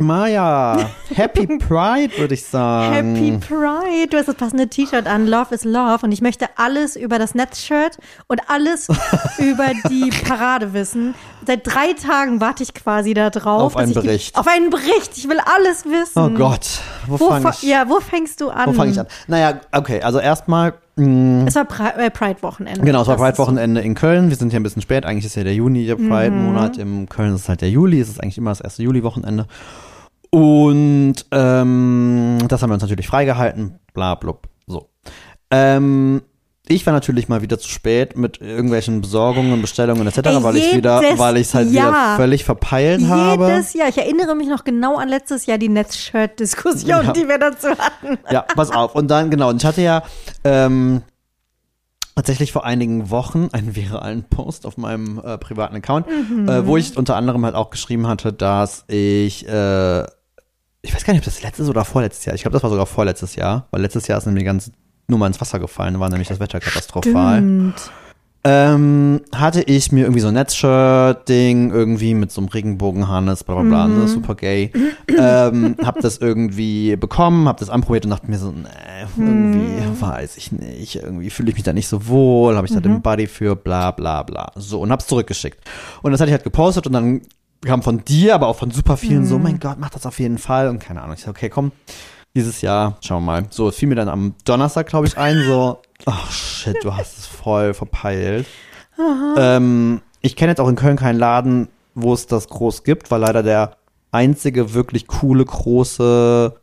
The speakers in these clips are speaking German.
Maja, Happy Pride, würde ich sagen. Happy Pride. Du hast das passende T-Shirt an. Love is Love. Und ich möchte alles über das Netzshirt und alles über die Parade wissen. Seit 3 Tagen warte ich quasi da drauf. Auf einen Bericht. Auf einen Bericht. Ich will alles wissen. Oh Gott. Wo fängst du an? Wo fange ich an? Naja, okay, also erstmal. Es war Pride-Wochenende. Genau, es war Pride-Wochenende in Köln. Wir sind hier ein bisschen spät. Eigentlich ist ja der Juni der Pride-Monat. In Köln ist es halt der Juli. Es ist eigentlich immer das erste Juli-Wochenende. Und das haben wir uns natürlich freigehalten. Bla, blub. So. Ich war natürlich mal wieder zu spät mit irgendwelchen Besorgungen, Bestellungen etc., weil ich es halt wieder völlig verpeilt habe. Jedes Jahr. Ich erinnere mich noch genau an letztes Jahr die Netzshirt-Diskussion, die wir dazu hatten. Ja, pass auf. Und dann, genau, und ich hatte ja tatsächlich vor einigen Wochen einen viralen Post auf meinem privaten Account, wo ich unter anderem halt auch geschrieben hatte, dass ich weiß gar nicht, ob das letztes oder vorletztes Jahr, ich glaube, das war sogar vorletztes Jahr, weil letztes Jahr ist nämlich ganz nur mal ins Wasser gefallen, war nämlich das Wetter katastrophal. Hatte ich mir irgendwie so ein Netzshirt-Ding irgendwie mit so einem Regenbogenharnis, bla bla bla, ne, super gay. Hab das irgendwie bekommen, hab das anprobiert und dachte mir so, nee, irgendwie weiß ich nicht, irgendwie fühle ich mich da nicht so wohl, habe ich da den Buddy für, bla bla bla. So, und hab's zurückgeschickt. Und das hatte ich halt gepostet und dann kam von dir, aber auch von super vielen so, mein Gott, mach das auf jeden Fall und keine Ahnung. Ich so, okay, komm, dieses Jahr, schauen wir mal. So, es fiel mir dann am Donnerstag, glaube ich, ein, so, ach shit, du hast es voll verpeilt. Ich kenne jetzt auch in Köln keinen Laden, wo es das groß gibt, weil leider der einzige wirklich coole, große,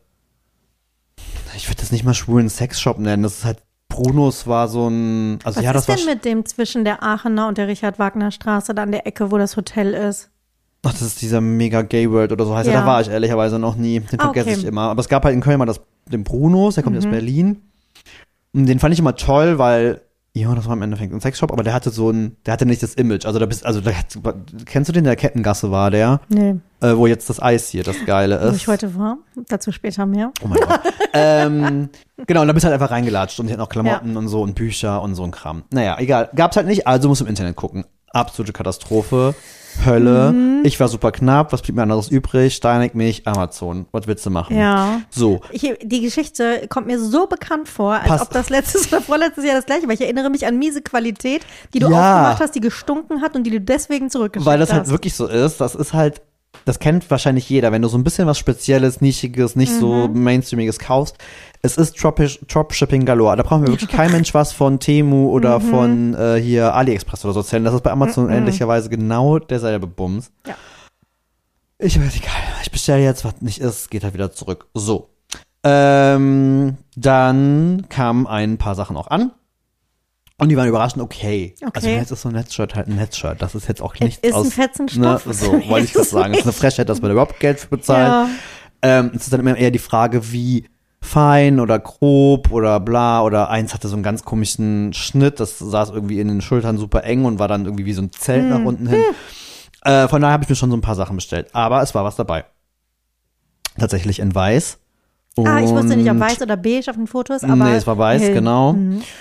ich würde das nicht mal schwulen Sexshop nennen, das ist halt, Brunos war so ein, also Was ja, das ist denn mit dem zwischen der Aachener und der Richard-Wagner-Straße, da an der Ecke, wo das Hotel ist? Ach, das ist dieser Mega Gay World oder so heißt er. Da war ich ehrlicherweise noch nie. Den vergesse ich immer. Aber es gab halt in Köln mal den Brunos, der kommt aus Berlin. Und den fand ich immer toll, weil, ja, das war im Endeffekt ein Sexshop, aber der hatte nicht das Image. Also kennst du den, der Kettengasse war der? Nee. Wo jetzt das Eis hier, das Geile ist. Wo ich heute war. Dazu später mehr. Oh mein Gott. Genau, und da bist du halt einfach reingelatscht und die hatten auch Klamotten und so und Bücher und so ein Kram. Naja, egal. Gab's halt nicht, also musst du im Internet gucken. Absolute Katastrophe. Hölle. Ich war super knapp. Was blieb mir anderes übrig? Steinig mich, Amazon. Was willst du machen? Ja. So. Die Geschichte kommt mir so bekannt vor, als ob das letztes oder vorletztes Jahr das gleiche war. Ich erinnere mich an miese Qualität, die du aufgemacht hast, die gestunken hat und die du deswegen zurückgeschickt hast. Weil das halt wirklich so ist. Das ist halt, das kennt wahrscheinlich jeder. Wenn du so ein bisschen was Spezielles, Nischiges, nicht so Mainstreamiges kaufst, es ist Dropshipping galore. Da brauchen wir wirklich kein Mensch was von Temu oder von hier AliExpress oder so erzählen. Das ist bei Amazon ähnlicherweise genau derselbe Bums. Ja. Ich weiß egal. Ich bestelle jetzt, was nicht ist, geht halt wieder zurück. So. Dann kamen ein paar Sachen auch an. Und die waren überraschend okay. Also jetzt ist so ein Netzshirt halt ein Netzshirt. Das ist jetzt auch nichts aus. Ist ein Fetzenstoff. Ne, so, wollte ich das sagen. Es ist eine Frechheit, dass man überhaupt Geld für bezahlt. Ja. Es ist dann immer eher die Frage, wie fein oder grob oder bla, oder eins hatte so einen ganz komischen Schnitt, das saß irgendwie in den Schultern super eng und war dann irgendwie wie so ein Zelt nach unten hin. Von daher habe ich mir schon so ein paar Sachen bestellt, aber es war was dabei. Tatsächlich in weiß. Ich wusste nicht, ob weiß oder beige auf den Fotos, aber nee, es war weiß, hell. Genau.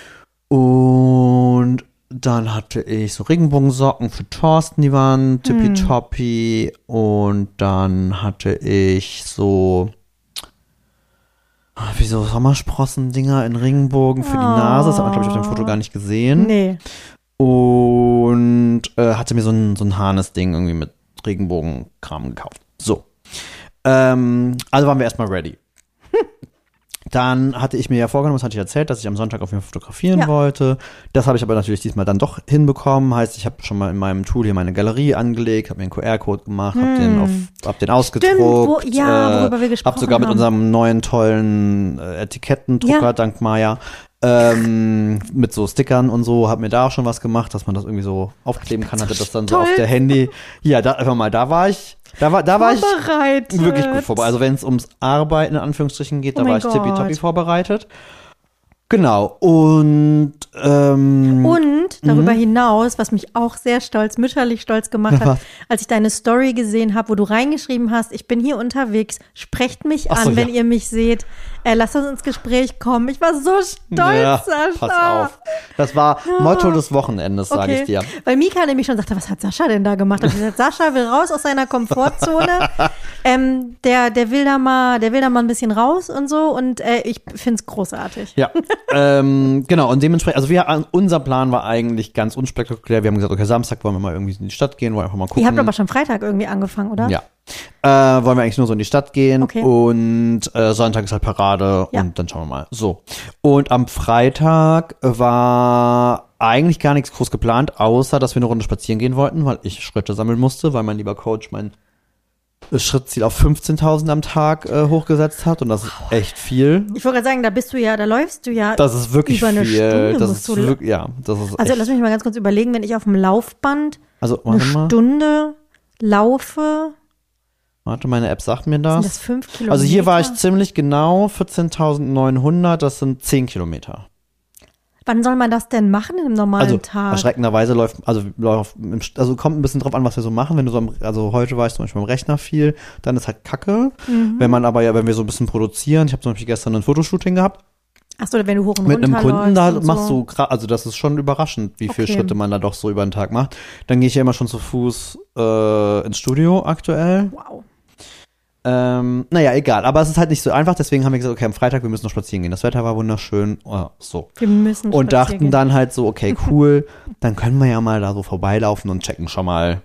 Und dann hatte ich so Regenbogensocken für Thorsten, die waren tippitoppi. Und dann hatte ich so wie so Sommersprossen-Dinger in Regenbogen für die Nase. Das hat man, glaube ich, auf dem Foto gar nicht gesehen. Nee. Und hatte mir so ein Harness-Ding irgendwie mit Regenbogenkram gekauft. So. Also waren wir erstmal ready. Dann hatte ich mir ja vorgenommen, das hatte ich erzählt, dass ich am Sonntag auf jeden Fall fotografieren wollte. Das habe ich aber natürlich diesmal dann doch hinbekommen. Heißt, ich habe schon mal in meinem Tool hier meine Galerie angelegt, habe mir einen QR-Code gemacht, hab den ausgedruckt. Worüber wir gesprochen haben. Hab sogar mit unserem neuen tollen Etikettendrucker, dank Maya, mit so Stickern und so, hab mir da auch schon was gemacht, dass man das irgendwie so aufkleben kann, hatte das dann so auf der Handy. Ja, da war ich wirklich gut vorbereitet. Also wenn es ums Arbeiten in Anführungsstrichen geht, da war ich tippitoppi vorbereitet. Genau. Und darüber hinaus, was mich auch sehr mütterlich stolz gemacht hat, als ich deine Story gesehen habe, wo du reingeschrieben hast, ich bin hier unterwegs, sprecht mich an, wenn ihr mich seht. Lasst uns ins Gespräch kommen. Ich war so stolz, Sascha. Pass auf. Das war Motto des Wochenendes, sage ich dir. Weil Mika nämlich schon sagte, was hat Sascha denn da gemacht? Und ich gesagt, Sascha will raus aus seiner Komfortzone. Der will da mal ein bisschen raus und so. Und ich find's großartig. Ja, genau. Und dementsprechend, also unser Plan war eigentlich ganz unspektakulär. Wir haben gesagt, okay, Samstag wollen wir mal irgendwie in die Stadt gehen, wollen einfach mal gucken. Ihr habt aber schon Freitag irgendwie angefangen, oder? Ja. Wollen wir eigentlich nur so in die Stadt gehen. Okay. Und Sonntag ist halt Parade und dann schauen wir mal. So. Und am Freitag war eigentlich gar nichts groß geplant, außer dass wir eine Runde spazieren gehen wollten, weil ich Schritte sammeln musste, weil mein lieber Coach mein Schrittziel auf 15.000 am Tag hochgesetzt hat und das ist echt viel. Ich wollte gerade sagen, da läufst du ja das ist wirklich über eine viel. Stunde. Das ist wirklich, das ist also echt. lass mich mal ganz kurz überlegen, wenn ich auf dem Laufband eine Stunde laufe. Warte, meine App sagt mir das. Sind das 5 Kilometer? Also hier war ich ziemlich genau 14.900, das sind 10 Kilometer. Wann soll man das denn machen in einem normalen Tag? Erschreckenderweise kommt ein bisschen drauf an, was wir so machen. Wenn du also heute war ich zum Beispiel am Rechner viel, dann ist halt Kacke. Wenn wir so ein bisschen produzieren, ich habe zum Beispiel gestern ein Fotoshooting gehabt. Achso, wenn du hoch und mit runter einem Kunden, da läufst machst du, also das ist schon überraschend, wie viele Schritte man da doch so über den Tag macht. Dann gehe ich ja immer schon zu Fuß ins Studio aktuell. Wow. Naja, egal, aber es ist halt nicht so einfach, deswegen haben wir gesagt, okay, am Freitag, wir müssen noch spazieren gehen. Das Wetter war wunderschön, so. Wir müssen und dachten dann halt so, okay, cool, dann können wir ja mal da so vorbeilaufen und checken schon mal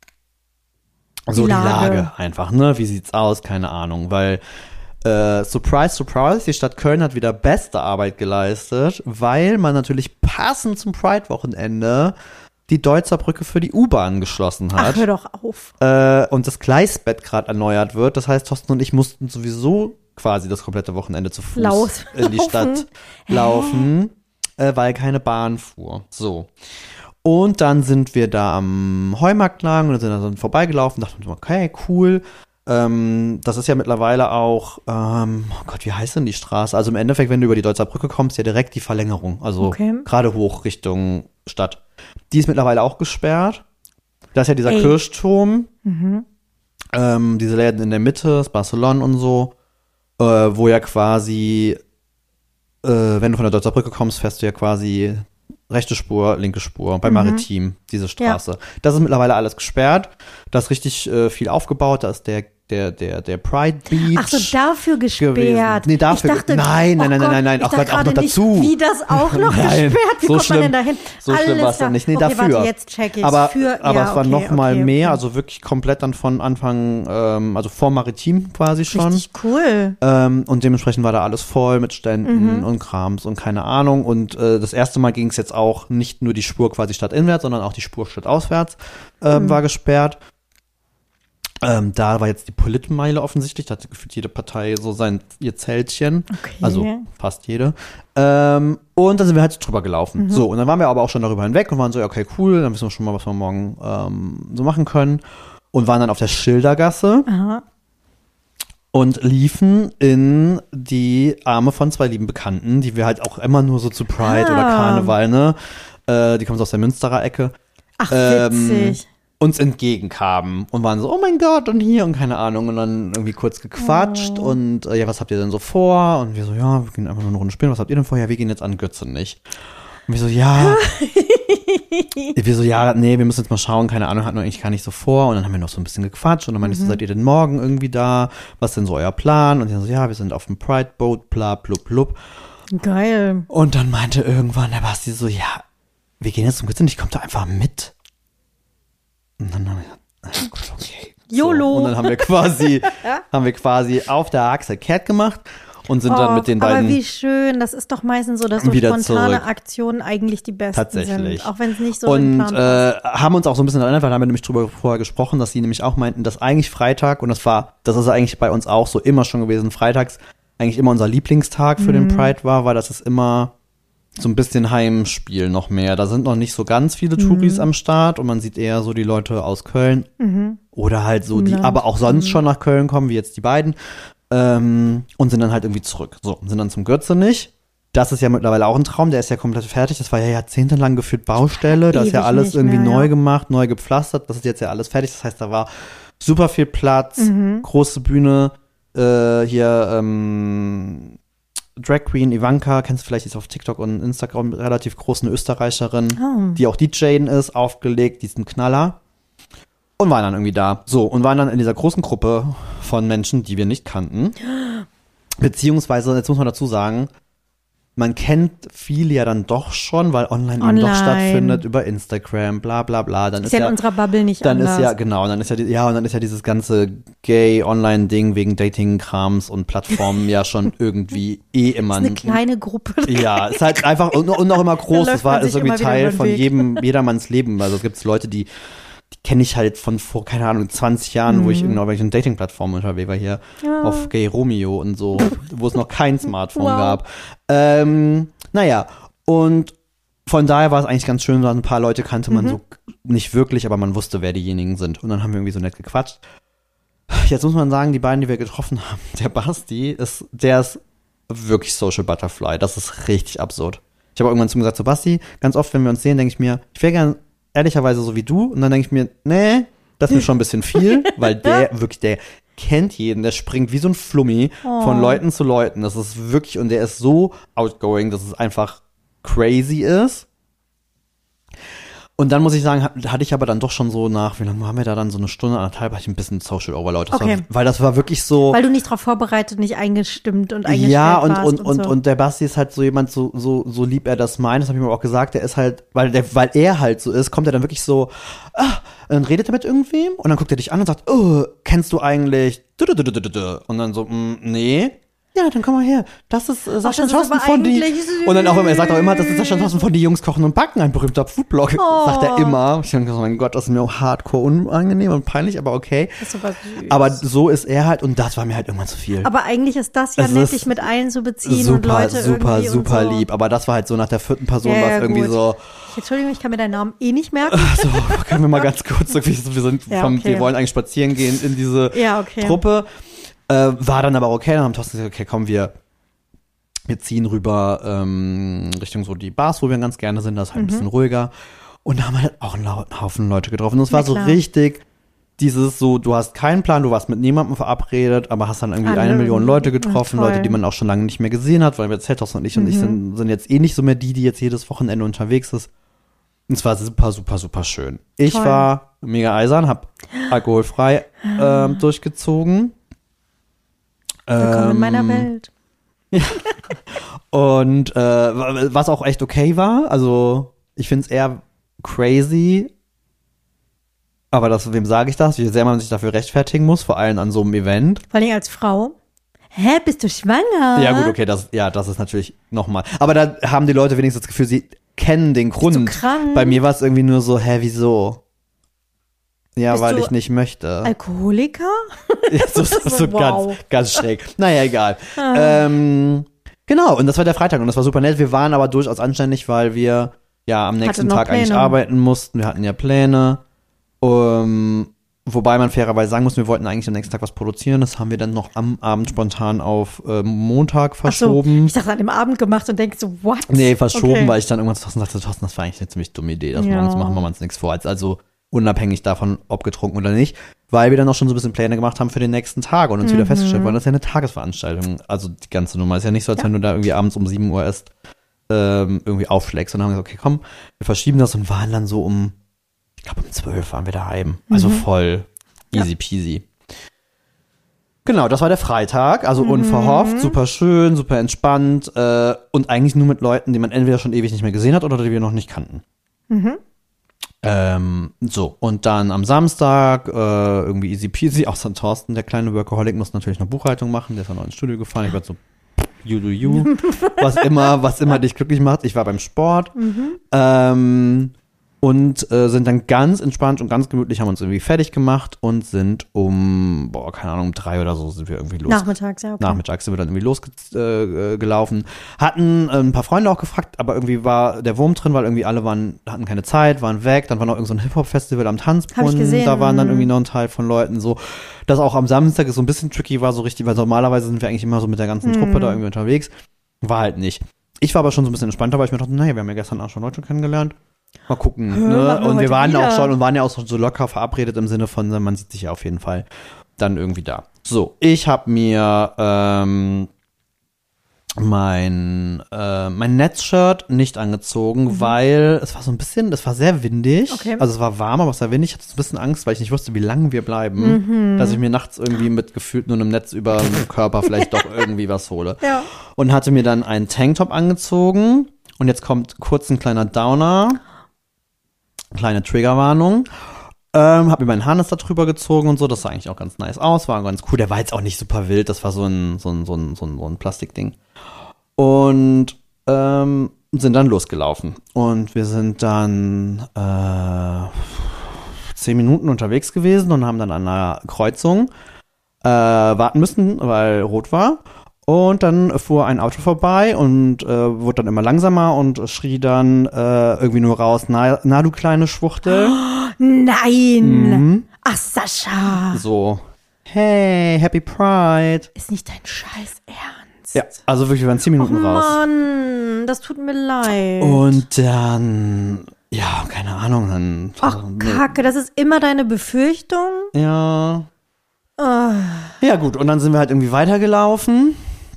so die Lage einfach, ne? Wie sieht's aus? Keine Ahnung, weil surprise, surprise, die Stadt Köln hat wieder beste Arbeit geleistet, weil man natürlich passend zum Pride-Wochenende die Deutzer Brücke für die U-Bahn geschlossen hat. Ach, hör doch auf. Und das Gleisbett gerade erneuert wird. Das heißt, Thorsten und ich mussten sowieso quasi das komplette Wochenende zu Fuß in die Stadt laufen, weil keine Bahn fuhr. So. Und dann sind wir da am Heumarkt lang und sind dann vorbeigelaufen, dachten wir, okay, cool. Das ist ja mittlerweile auch, oh Gott, wie heißt denn die Straße? Also im Endeffekt, wenn du über die Deutzer Brücke kommst, ja direkt die Verlängerung. Also gerade hoch Richtung Stadt. Die ist mittlerweile auch gesperrt. Da ist ja dieser Kirchturm. Diese Läden in der Mitte, das Barcelona und so, wo ja quasi, wenn du von der Deutzer Brücke kommst, fährst du ja quasi rechte Spur, linke Spur, bei Maritim, diese Straße. Ja. Das ist mittlerweile alles gesperrt. Da ist richtig viel aufgebaut. Da ist der Pride Beach. Ach so, dafür gesperrt. Gewesen. Nee, dafür. Ich dachte, nein. Ich dachte auch noch dazu. Nicht, wie das auch noch gesperrt? Wie so kommt man denn dahin? So schlimm war es dann nicht. Nee, okay, dafür. Warte, jetzt check ich's. Aber es war noch mal mehr, okay. also wirklich komplett dann von Anfang, also vor Maritim quasi schon. Richtig cool. Und dementsprechend war da alles voll mit Ständen und Krams und keine Ahnung. Und das erste Mal ging es jetzt auch nicht nur die Spur quasi stadtinwärts, sondern auch die Spur stadtauswärts war gesperrt. Da war jetzt die Politmeile offensichtlich, da hatte gefühlt jede Partei so ihr Zeltchen, also fast jede. Und dann sind wir halt drüber gelaufen. So, und dann waren wir aber auch schon darüber hinweg und waren so, okay, cool, dann wissen wir schon mal, was wir morgen so machen können. Und waren dann auf der Schildergasse und liefen in die Arme von zwei lieben Bekannten, die wir halt auch immer nur so zu Pride oder Karneval, ne? Die kommen so aus der Münsterer Ecke. Ach, witzig. Uns entgegenkamen und waren so, oh mein Gott, und hier und keine Ahnung, und dann irgendwie kurz gequatscht und ja, was habt ihr denn so vor? Und wir so, ja, wir gehen einfach nur eine Runde spielen, was habt ihr denn vor? Ja, wir gehen jetzt an Götzen nicht. Und wir so, ja. Nee, wir müssen jetzt mal schauen, keine Ahnung, hatten wir eigentlich gar nicht so vor. Und dann haben wir noch so ein bisschen gequatscht und dann meinte ich so, seid ihr denn morgen irgendwie da? Was ist denn so euer Plan? Und die so, ja, wir sind auf dem Pride-Boat, bla, blub, blub. Geil. Und dann meinte irgendwann der Basti so, ja, wir gehen jetzt zum Götzen, ich komme da einfach mit. Und dann haben wir gesagt, gut, okay. YOLO. So, und dann haben wir quasi auf der Achse Cat gemacht und sind dann mit den beiden. Aber wie schön, das ist doch meistens so, dass so spontane Aktionen eigentlich die besten tatsächlich sind. Auch wenn es nicht so und im Plan ist. Haben uns auch so ein bisschen erinnert, weil da haben wir nämlich vorher gesprochen, dass sie nämlich auch meinten, dass eigentlich Freitag, und das ist eigentlich bei uns auch so immer schon gewesen, freitags eigentlich immer unser Lieblingstag für den Pride war, weil das ist immer so ein bisschen Heimspiel noch mehr. Da sind noch nicht so ganz viele Touris am Start und man sieht eher so die Leute aus Köln oder halt so die, aber auch sonst schon nach Köln kommen, wie jetzt die beiden und sind dann halt irgendwie zurück. So, sind dann zum Götzenich Das ist ja mittlerweile auch ein Traum, der ist ja komplett fertig. Das war ja jahrzehntelang gefühlt Baustelle. Da ist ja alles irgendwie neu gemacht, neu gepflastert. Das ist jetzt ja alles fertig. Das heißt, da war super viel Platz, große Bühne. Hier Drag Queen Ivanka, kennst du vielleicht, ist auf TikTok und Instagram relativ groß, eine Österreicherin, die auch DJing ist, aufgelegt, die ist ein Knaller. Und waren dann irgendwie da. So, und waren dann in dieser großen Gruppe von Menschen, die wir nicht kannten. Beziehungsweise, jetzt muss man dazu sagen, man kennt viele ja dann doch schon, weil online eben doch stattfindet über Instagram, bla bla bla. Dann ist ja in unserer Bubble nicht dann anders. Ist ja, genau, und dann ist ja dieses ganze Gay-Online-Ding wegen Dating-Krams und Plattformen ja schon irgendwie immer. Das ist eine kleine Gruppe. Ja, ist halt einfach und auch immer groß. Das ist irgendwie Teil von jedermanns Leben. Also es gibt Leute, die kenne ich halt von vor, keine Ahnung, 20 Jahren, wo ich auf welchen Dating-Plattformen unterwegs war, hier auf Gay Romeo und so, wo es noch kein Smartphone gab. Naja, und von daher war es eigentlich ganz schön, ein paar Leute kannte man so nicht wirklich, aber man wusste, wer diejenigen sind. Und dann haben wir irgendwie so nett gequatscht. Jetzt muss man sagen, die beiden, die wir getroffen haben, der Basti, der ist wirklich Social Butterfly. Das ist richtig absurd. Ich habe irgendwann zu ihm gesagt, so Basti, ganz oft, wenn wir uns sehen, denke ich mir, ich wäre gern ehrlicherweise so wie du. Und dann denke ich mir, nee, das ist mir schon ein bisschen viel, weil der kennt jeden, der springt wie so ein Flummi von Leuten zu Leuten. Das ist wirklich, und der ist so outgoing, dass es einfach crazy ist. Und dann muss ich sagen, hatte ich aber dann doch schon so wie lange haben wir da dann, so eine Stunde, anderthalb, hatte ich ein bisschen Social Overload. Weil das war wirklich so. Weil du nicht drauf vorbereitet, nicht eingestimmt und eingestellt warst. Ja, und der Basti ist halt so jemand, so lieb er das meint, das habe ich mir auch gesagt, der ist halt, weil er halt so ist, kommt er dann wirklich so, dann redet er mit irgendwem und dann guckt er dich an und sagt, oh, kennst du eigentlich, und dann so, nee. Ja, dann komm mal her. Das ist Sascha Thorsten von die. Und dann er sagt auch immer, das ist Sascha Thorsten von die Jungs kochen und backen, ein berühmter Foodblog, sagt er immer. Ich denke, oh mein Gott, das ist mir auch hardcore unangenehm und peinlich, aber okay. Das ist super süß. Aber so ist er halt und das war mir halt irgendwann zu viel. Aber eigentlich ist das ja nett, dich mit allen zu beziehen und Leute irgendwie super so. lieb. Aber das war halt so nach der 4. Person, war es irgendwie so. Entschuldigung, ich kann mir deinen Namen nicht merken. So, können wir mal ganz kurz, wir wollen eigentlich spazieren gehen in diese Truppe. War dann aber okay, dann haben Thorsten gesagt, okay, komm, wir ziehen rüber Richtung so die Bars, wo wir ganz gerne sind, das ist halt ein bisschen ruhiger. Und da haben wir halt auch einen Haufen Leute getroffen. Und es war so richtig dieses so, du hast keinen Plan, du warst mit niemandem verabredet, aber hast dann irgendwie 1 Million Leute getroffen, Leute, die man auch schon lange nicht mehr gesehen hat, weil wir Thorsten und ich sind jetzt eh nicht so mehr die jetzt jedes Wochenende unterwegs ist. Und es war super, super, super schön. Ich war mega eisern, hab alkoholfrei durchgezogen. Willkommen in meiner Welt. Ja. Und was auch echt okay war, also ich finde es eher crazy, aber wem sage ich das? Wie sehr man sich dafür rechtfertigen muss, vor allem an so einem Event. Vor allem als Frau. Hä, bist du schwanger? Ja gut, okay, das ist natürlich nochmal. Aber da haben die Leute wenigstens das Gefühl, sie kennen den Grund. Bist du krank? Bei mir war es irgendwie nur so, wieso? Ja, Bist weil du ich nicht möchte. Alkoholiker? Ja, so wow. ganz schräg. Naja, egal. Genau, und das war der Freitag und das war super nett. Wir waren aber durchaus anständig, weil wir ja am nächsten Tag eigentlich arbeiten mussten. Wir hatten ja Pläne. Wobei man fairerweise sagen muss, wir wollten eigentlich am nächsten Tag was produzieren. Das haben wir dann noch am Abend spontan auf Montag verschoben. So, ich dachte, an dem Abend gemacht und denke so, what? Nee, verschoben, weil ich dann irgendwann zu Thorsten sagte, Thorsten, das war eigentlich eine ziemlich dumme Idee. Morgens machen wir uns nichts vor. Also unabhängig davon, ob getrunken oder nicht. Weil wir dann auch schon so ein bisschen Pläne gemacht haben für den nächsten Tag und uns wieder festgestellt haben, das ist ja eine Tagesveranstaltung. Also die ganze Nummer ist ja nicht so, als wenn du da irgendwie abends um 7 Uhr erst irgendwie aufschlägst. Und dann haben wir gesagt, okay, komm, wir verschieben das und waren dann so ich glaube um 12 waren wir daheim. Also voll easy peasy. Genau, das war der Freitag, also unverhofft, super schön, super entspannt und eigentlich nur mit Leuten, die man entweder schon ewig nicht mehr gesehen hat oder die wir noch nicht kannten. So, und dann am Samstag irgendwie easy peasy, außer Thorsten, der kleine Workaholic, muss natürlich noch Buchhaltung machen, der ist dann noch ins Studio gefahren, ich war so, you do you, was immer dich glücklich macht. Ich war beim Sport und sind dann ganz entspannt und ganz gemütlich, haben uns irgendwie fertig gemacht und sind um 3 oder so sind wir irgendwie los. Nachmittags, ja, okay. Nachmittags sind wir dann irgendwie losgelaufen. Hatten ein paar Freunde auch gefragt, aber irgendwie war der Wurm drin, weil irgendwie alle hatten keine Zeit, waren weg. Dann war noch irgend so ein Hip-Hop-Festival am Tanzbrunnen. Hab ich gesehen. Da waren dann irgendwie noch ein Teil von Leuten so, dass auch am Samstag so ein bisschen tricky war, so richtig, weil normalerweise sind wir eigentlich immer so mit der ganzen Truppe da irgendwie unterwegs. War halt nicht. ich war aber schon so ein bisschen entspannter, weil ich mir dachte, naja, wir haben ja gestern auch schon Leute kennengelernt. Mal gucken. Ne? Und wir waren ja auch so locker verabredet im Sinne von, man sieht sich ja auf jeden Fall dann irgendwie da. So, ich habe mir mein Netzshirt nicht angezogen, weil es war so ein bisschen, es war sehr windig. Okay. Also es war warm, aber es war windig. Ich hatte so ein bisschen Angst, weil ich nicht wusste, wie lange wir bleiben, dass ich mir nachts irgendwie mit gefühlt nur einem Netz über den Körper vielleicht doch irgendwie was hole. Ja. Und hatte mir dann einen Tanktop angezogen. Und jetzt kommt kurz ein kleiner Downer. Kleine Triggerwarnung. Hab mir meinen Harness da drüber gezogen und so. Das sah eigentlich auch ganz nice aus. War ganz cool. Der war jetzt auch nicht super wild. Das war so ein Plastikding. Und sind dann losgelaufen. Und wir sind dann 10 Minuten unterwegs gewesen und haben dann an einer Kreuzung warten müssen, weil rot war. Und dann fuhr ein Auto vorbei und wurde dann immer langsamer und schrie dann irgendwie nur raus, na du kleine Schwuchtel. Oh, nein! Ach, Sascha! So, hey, Happy Pride. Ist nicht dein Scheiß Ernst? Ja, also wirklich, wir waren 10 Minuten raus. Mann, das tut mir leid. Und dann, ja, keine Ahnung, dann. Ach, Kacke, das ist immer deine Befürchtung? Ja. Ja, gut, und dann sind wir halt irgendwie weitergelaufen.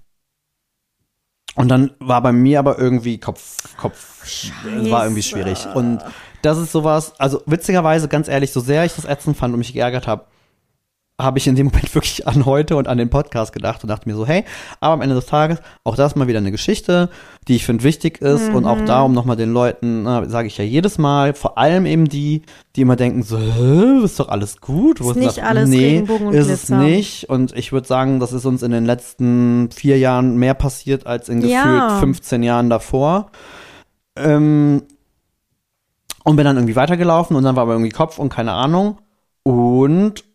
Und dann war bei mir aber irgendwie Kopf, war irgendwie schwierig. Und das ist sowas, also witzigerweise, ganz ehrlich, so sehr ich das ätzend fand und mich geärgert habe ich in dem Moment wirklich an heute und an den Podcast gedacht und dachte mir so, hey, aber am Ende des Tages, auch das mal wieder eine Geschichte, die ich finde wichtig ist und auch da, um nochmal den Leuten, sage ich ja jedes Mal, vor allem eben die immer denken so, ist doch alles gut. Ist nicht alles Regenbogen und Glitzer. Ist es nicht und ich würde sagen, das ist uns in den letzten 4 Jahren mehr passiert als in gefühlt 15 Jahren davor. Und bin dann irgendwie weitergelaufen und dann war aber irgendwie Kopf und keine Ahnung und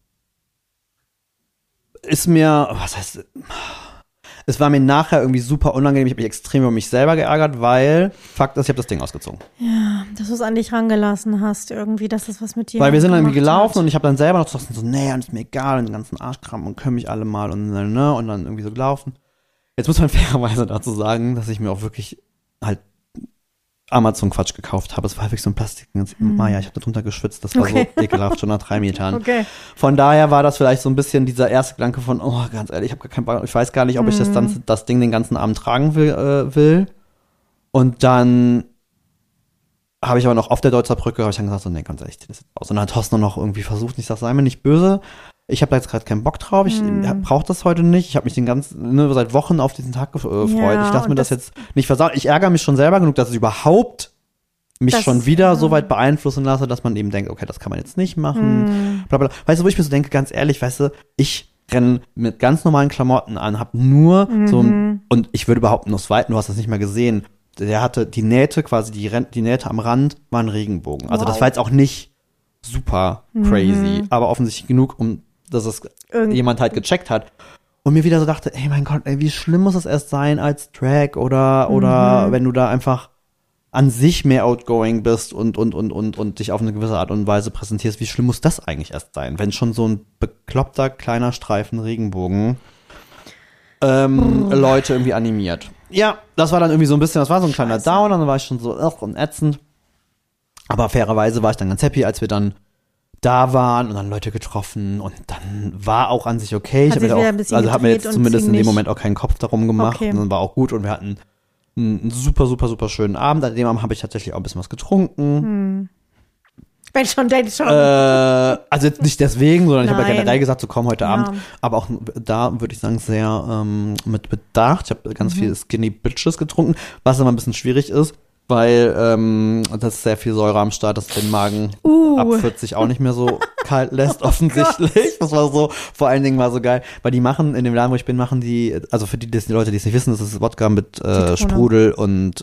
ist mir, es war mir nachher irgendwie super unangenehm. Ich habe mich extrem über mich selber geärgert, weil Fakt ist, ich habe das Ding ausgezogen. Ja, dass du es an dich rangelassen hast irgendwie, dass das was mit dir weil wir sind dann irgendwie gelaufen und ich habe dann selber noch gesagt, so, nee, ist mir egal, und den ganzen Arschkram und können mich alle mal und dann irgendwie so gelaufen. Jetzt muss man fairerweise dazu sagen, dass ich mir auch wirklich halt Amazon-Quatsch gekauft habe. Es war wirklich so ein Plastikding. Maja, ich habe da drunter geschwitzt. Das war so ekelhaft, schon nach 3 Metern. Okay. Von daher war das vielleicht so ein bisschen dieser erste Gedanke von, oh, ganz ehrlich, ich habe gar keinen Bock. Ich weiß gar nicht, ob ich das Ding den ganzen Abend tragen will. Und dann habe ich aber noch auf der Deutzer Brücke, habe ich dann gesagt, so, nee, ganz ehrlich, das sieht aus. Und dann hat Thorsten noch irgendwie versucht, ich sag, sei mir nicht böse. Ich habe da jetzt gerade keinen Bock drauf. Ich brauche das heute nicht. Ich habe mich seit Wochen auf diesen Tag gefreut. Ja, ich lasse mir das jetzt nicht versauen. Ich ärgere mich schon selber genug, dass ich überhaupt mich schon wieder so weit beeinflussen lasse, dass man eben denkt, okay, das kann man jetzt nicht machen. Blablabla. Weißt du, wo ich mir so denke, ganz ehrlich, weißt du, ich renne mit ganz normalen Klamotten an, habe nur so und ich würde behaupten, du hast das nicht mehr gesehen. Der hatte die Nähte, quasi die Nähte am Rand, waren Regenbogen. Also das war jetzt auch nicht super crazy, aber offensichtlich genug, dass es jemand halt gecheckt hat. Und mir wieder so dachte, ey, mein Gott, ey, wie schlimm muss es erst sein als Drag oder wenn du da einfach an sich mehr outgoing bist und dich auf eine gewisse Art und Weise präsentierst, wie schlimm muss das eigentlich erst sein, wenn schon so ein bekloppter kleiner Streifen Regenbogen Leute irgendwie animiert. Ja, das war dann irgendwie so ein bisschen, das war so ein kleiner Downer, dann war ich schon so und ätzend. Aber fairerweise war ich dann ganz happy, als wir dann da waren und dann Leute getroffen und dann war auch an sich okay. Ich habe mir jetzt zumindest in dem Moment auch keinen Kopf darum gemacht und dann war auch gut und wir hatten einen super, super, super schönen Abend. An dem Abend habe ich tatsächlich auch ein bisschen was getrunken. Wenn schon, denn schon. Also jetzt nicht deswegen, sondern ich habe ja generell gesagt, so komm heute Abend. Aber auch da würde ich sagen, sehr mit Bedacht. Ich habe ganz viel Skinny Bitches getrunken, was immer ein bisschen schwierig ist. Weil das ist sehr viel Säure am Start, das den Magen ab 40 auch nicht mehr so kalt lässt, offensichtlich. Das war so, vor allen Dingen war so geil, weil die machen, in dem Laden, wo ich bin, machen die, also für die Leute, die es nicht wissen, das ist Wodka mit Sprudel und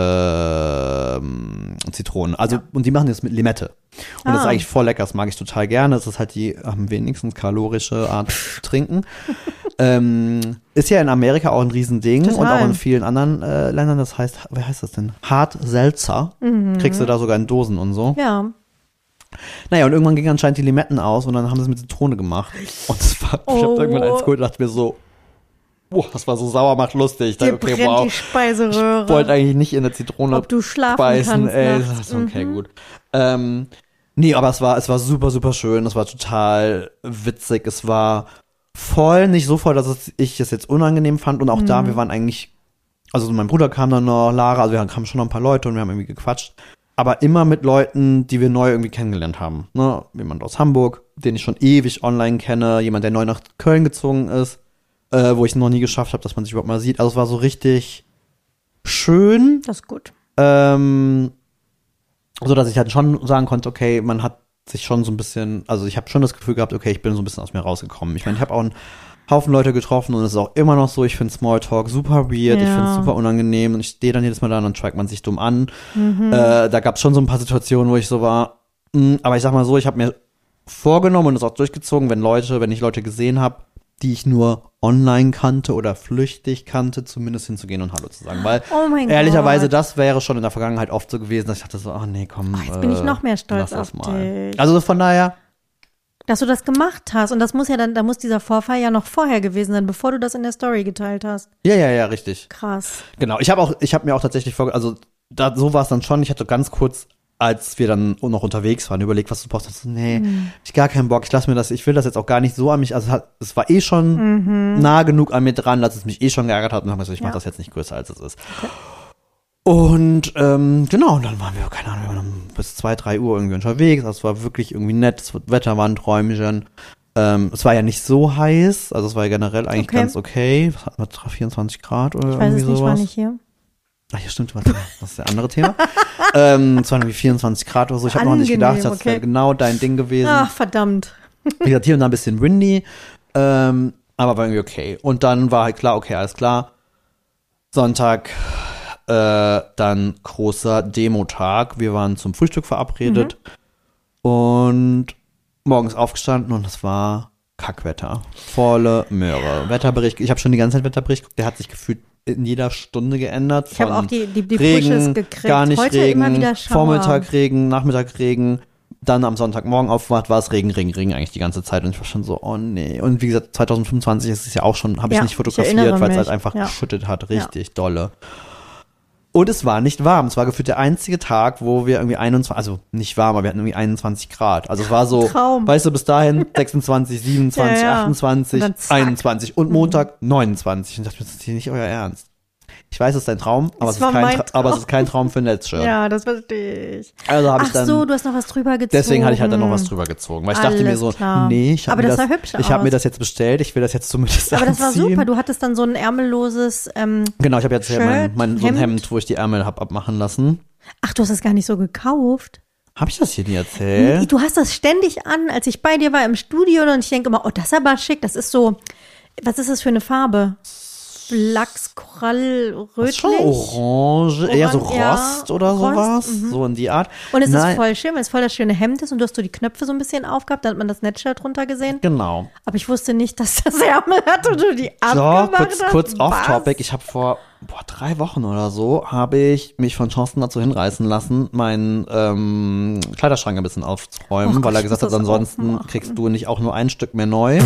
Zitronen. Also, und die machen das mit Limette. Und das ist eigentlich voll lecker, das mag ich total gerne. Das ist halt die am wenigsten kalorische Art zu trinken. Ist ja in Amerika auch ein Riesending und auch in vielen anderen Ländern. Das heißt, wie heißt das denn? Hart Seltzer. Kriegst du da sogar in Dosen und so. Ja. Naja, und irgendwann ging anscheinend die Limetten aus und dann haben sie es mit Zitrone gemacht. Und das war, ich habe irgendwann eins geholt und dachte mir so, boah, das war so sauer, macht lustig. Dir brennt die Speiseröhre. Ich wollte eigentlich nicht in der Zitrone ob du schlafen beißen. kannst. Okay, gut. Nee, aber es war super, super schön. Es war total witzig. Es war voll, nicht so voll, dass ich es jetzt unangenehm fand. Und auch da, wir waren eigentlich, also mein Bruder kam dann noch, Lara, also wir kamen schon noch ein paar Leute und wir haben irgendwie gequatscht. Aber immer mit Leuten, die wir neu irgendwie kennengelernt haben. Ne? Jemand aus Hamburg, den ich schon ewig online kenne. Jemand, der neu nach Köln gezogen ist, wo ich es noch nie geschafft habe, dass man sich überhaupt mal sieht. Also es war so richtig schön. Das ist gut. So dass ich halt schon sagen konnte, okay, man hat sich schon so ein bisschen, also ich habe schon das Gefühl gehabt, okay, ich bin so ein bisschen aus mir rausgekommen. Ich meine, ich habe auch einen Haufen Leute getroffen und es ist auch immer noch so, ich finde Smalltalk super weird, ich finde es super unangenehm und ich stehe dann jedes Mal da und dann trackt man sich dumm an. Da gab es schon so ein paar Situationen, wo ich so war, aber ich sag mal so, ich habe mir vorgenommen und es auch durchgezogen, wenn ich Leute gesehen habe, die ich nur online kannte oder flüchtig kannte, zumindest hinzugehen und Hallo zu sagen. Weil ehrlicherweise, das wäre schon in der Vergangenheit oft so gewesen, dass ich dachte so, ach nee, komm. Jetzt bin ich noch mehr stolz auf dich. Also von daher. Dass du das gemacht hast. Und das muss ja dann, da muss dieser Vorfall ja noch vorher gewesen sein, bevor du das in der Story geteilt hast. Ja, richtig. Krass. Genau. Ich habe mir auch tatsächlich so war es dann schon. Ich hatte ganz kurz, als wir dann noch unterwegs waren, überlegt, was du postest. Nee, ich gar keinen Bock. Ich will das jetzt auch gar nicht so an mich. Also es war eh schon nah genug an mir dran, dass es mich eh schon geärgert hat. Und dann habe ich gesagt, ich mache das jetzt nicht größer, als es ist. Okay. Und genau, und dann waren wir, keine Ahnung, wir waren bis 2, 3 Uhr irgendwie unterwegs. Das war wirklich irgendwie nett. Das Wetter war ein Träumchen. Es war ja nicht so heiß. Also es war ja generell eigentlich ganz okay. Was hatten wir, 24 Grad oder irgendwie sowas? Ich weiß es nicht, war nicht hier. Ach ja, stimmt, warte, das ist der andere Thema. Es waren irgendwie 24 Grad oder so. Ich habe noch nicht gedacht, das wäre genau dein Ding gewesen. Ach, verdammt. Wie gesagt, hier und da ein bisschen windy, aber war irgendwie okay. Und dann war halt klar, okay, alles klar. Sonntag, dann großer Demotag. Wir waren zum Frühstück verabredet und morgens aufgestanden und es war Kackwetter. Volle Möhre. Wetterbericht, ich habe schon die ganze Zeit Wetterbericht geguckt, der hat sich gefühlt in jeder Stunde geändert. Ich habe auch die Regen, Pushes gekriegt. Gar nicht heute Regen, immer wieder Schauer. Vormittag Regen, Nachmittag Regen. Dann am Sonntagmorgen aufgewacht, war es Regen eigentlich die ganze Zeit. Und ich war schon so, oh nee. Und wie gesagt, 2025 ist es ja auch schon, habe ich nicht fotografiert, weil es halt einfach geschüttet hat. Richtig dolle. Und es war nicht warm. Es war gefühlt der einzige Tag, wo wir irgendwie 21, also nicht warm, aber wir hatten irgendwie 21 Grad. Also es war so, Traum. Weißt du, bis dahin 26, 27, 28, und 21 und Montag 29. Und ich dachte, das ist hier nicht euer Ernst. Ich weiß, es ist dein Traum, aber es ist kein Traum für Netzshirt. Ja, das verstehe ich. Also habe ich dann. Ach so, du hast noch was drüber gezogen. Deswegen hatte ich halt dann noch was drüber gezogen, weil ich dachte mir so, nee, ich habe mir das jetzt bestellt, ich will das jetzt zumindest anziehen. Aber das war super, du hattest dann so ein ärmelloses Genau, ich habe jetzt ja so ein Hemd, wo ich die Ärmel habe abmachen lassen. Ach, du hast das gar nicht so gekauft? Habe ich das hier nie erzählt? Du hast das ständig an, als ich bei dir war im Studio und ich denke immer, oh, das ist aber schick, das ist so, was ist das für eine Farbe? Lachs, Korall, rötlich. Schon orange, eher so Rost oder sowas, so in die Art. Und es ist voll schön, weil es voll das schöne Hemd ist und du hast so die Knöpfe so ein bisschen aufgehabt, da hat man das Netzshirt drunter gesehen. Genau. Aber ich wusste nicht, dass das Ärmel hat und du die abgemacht hast. Kurz off-topic, ich habe vor 3 Wochen oder so, habe ich mich von Thorsten dazu hinreißen lassen, meinen Kleiderschrank ein bisschen aufzuräumen, weil er gesagt hat, ansonsten kriegst du nicht auch nur ein Stück mehr neu.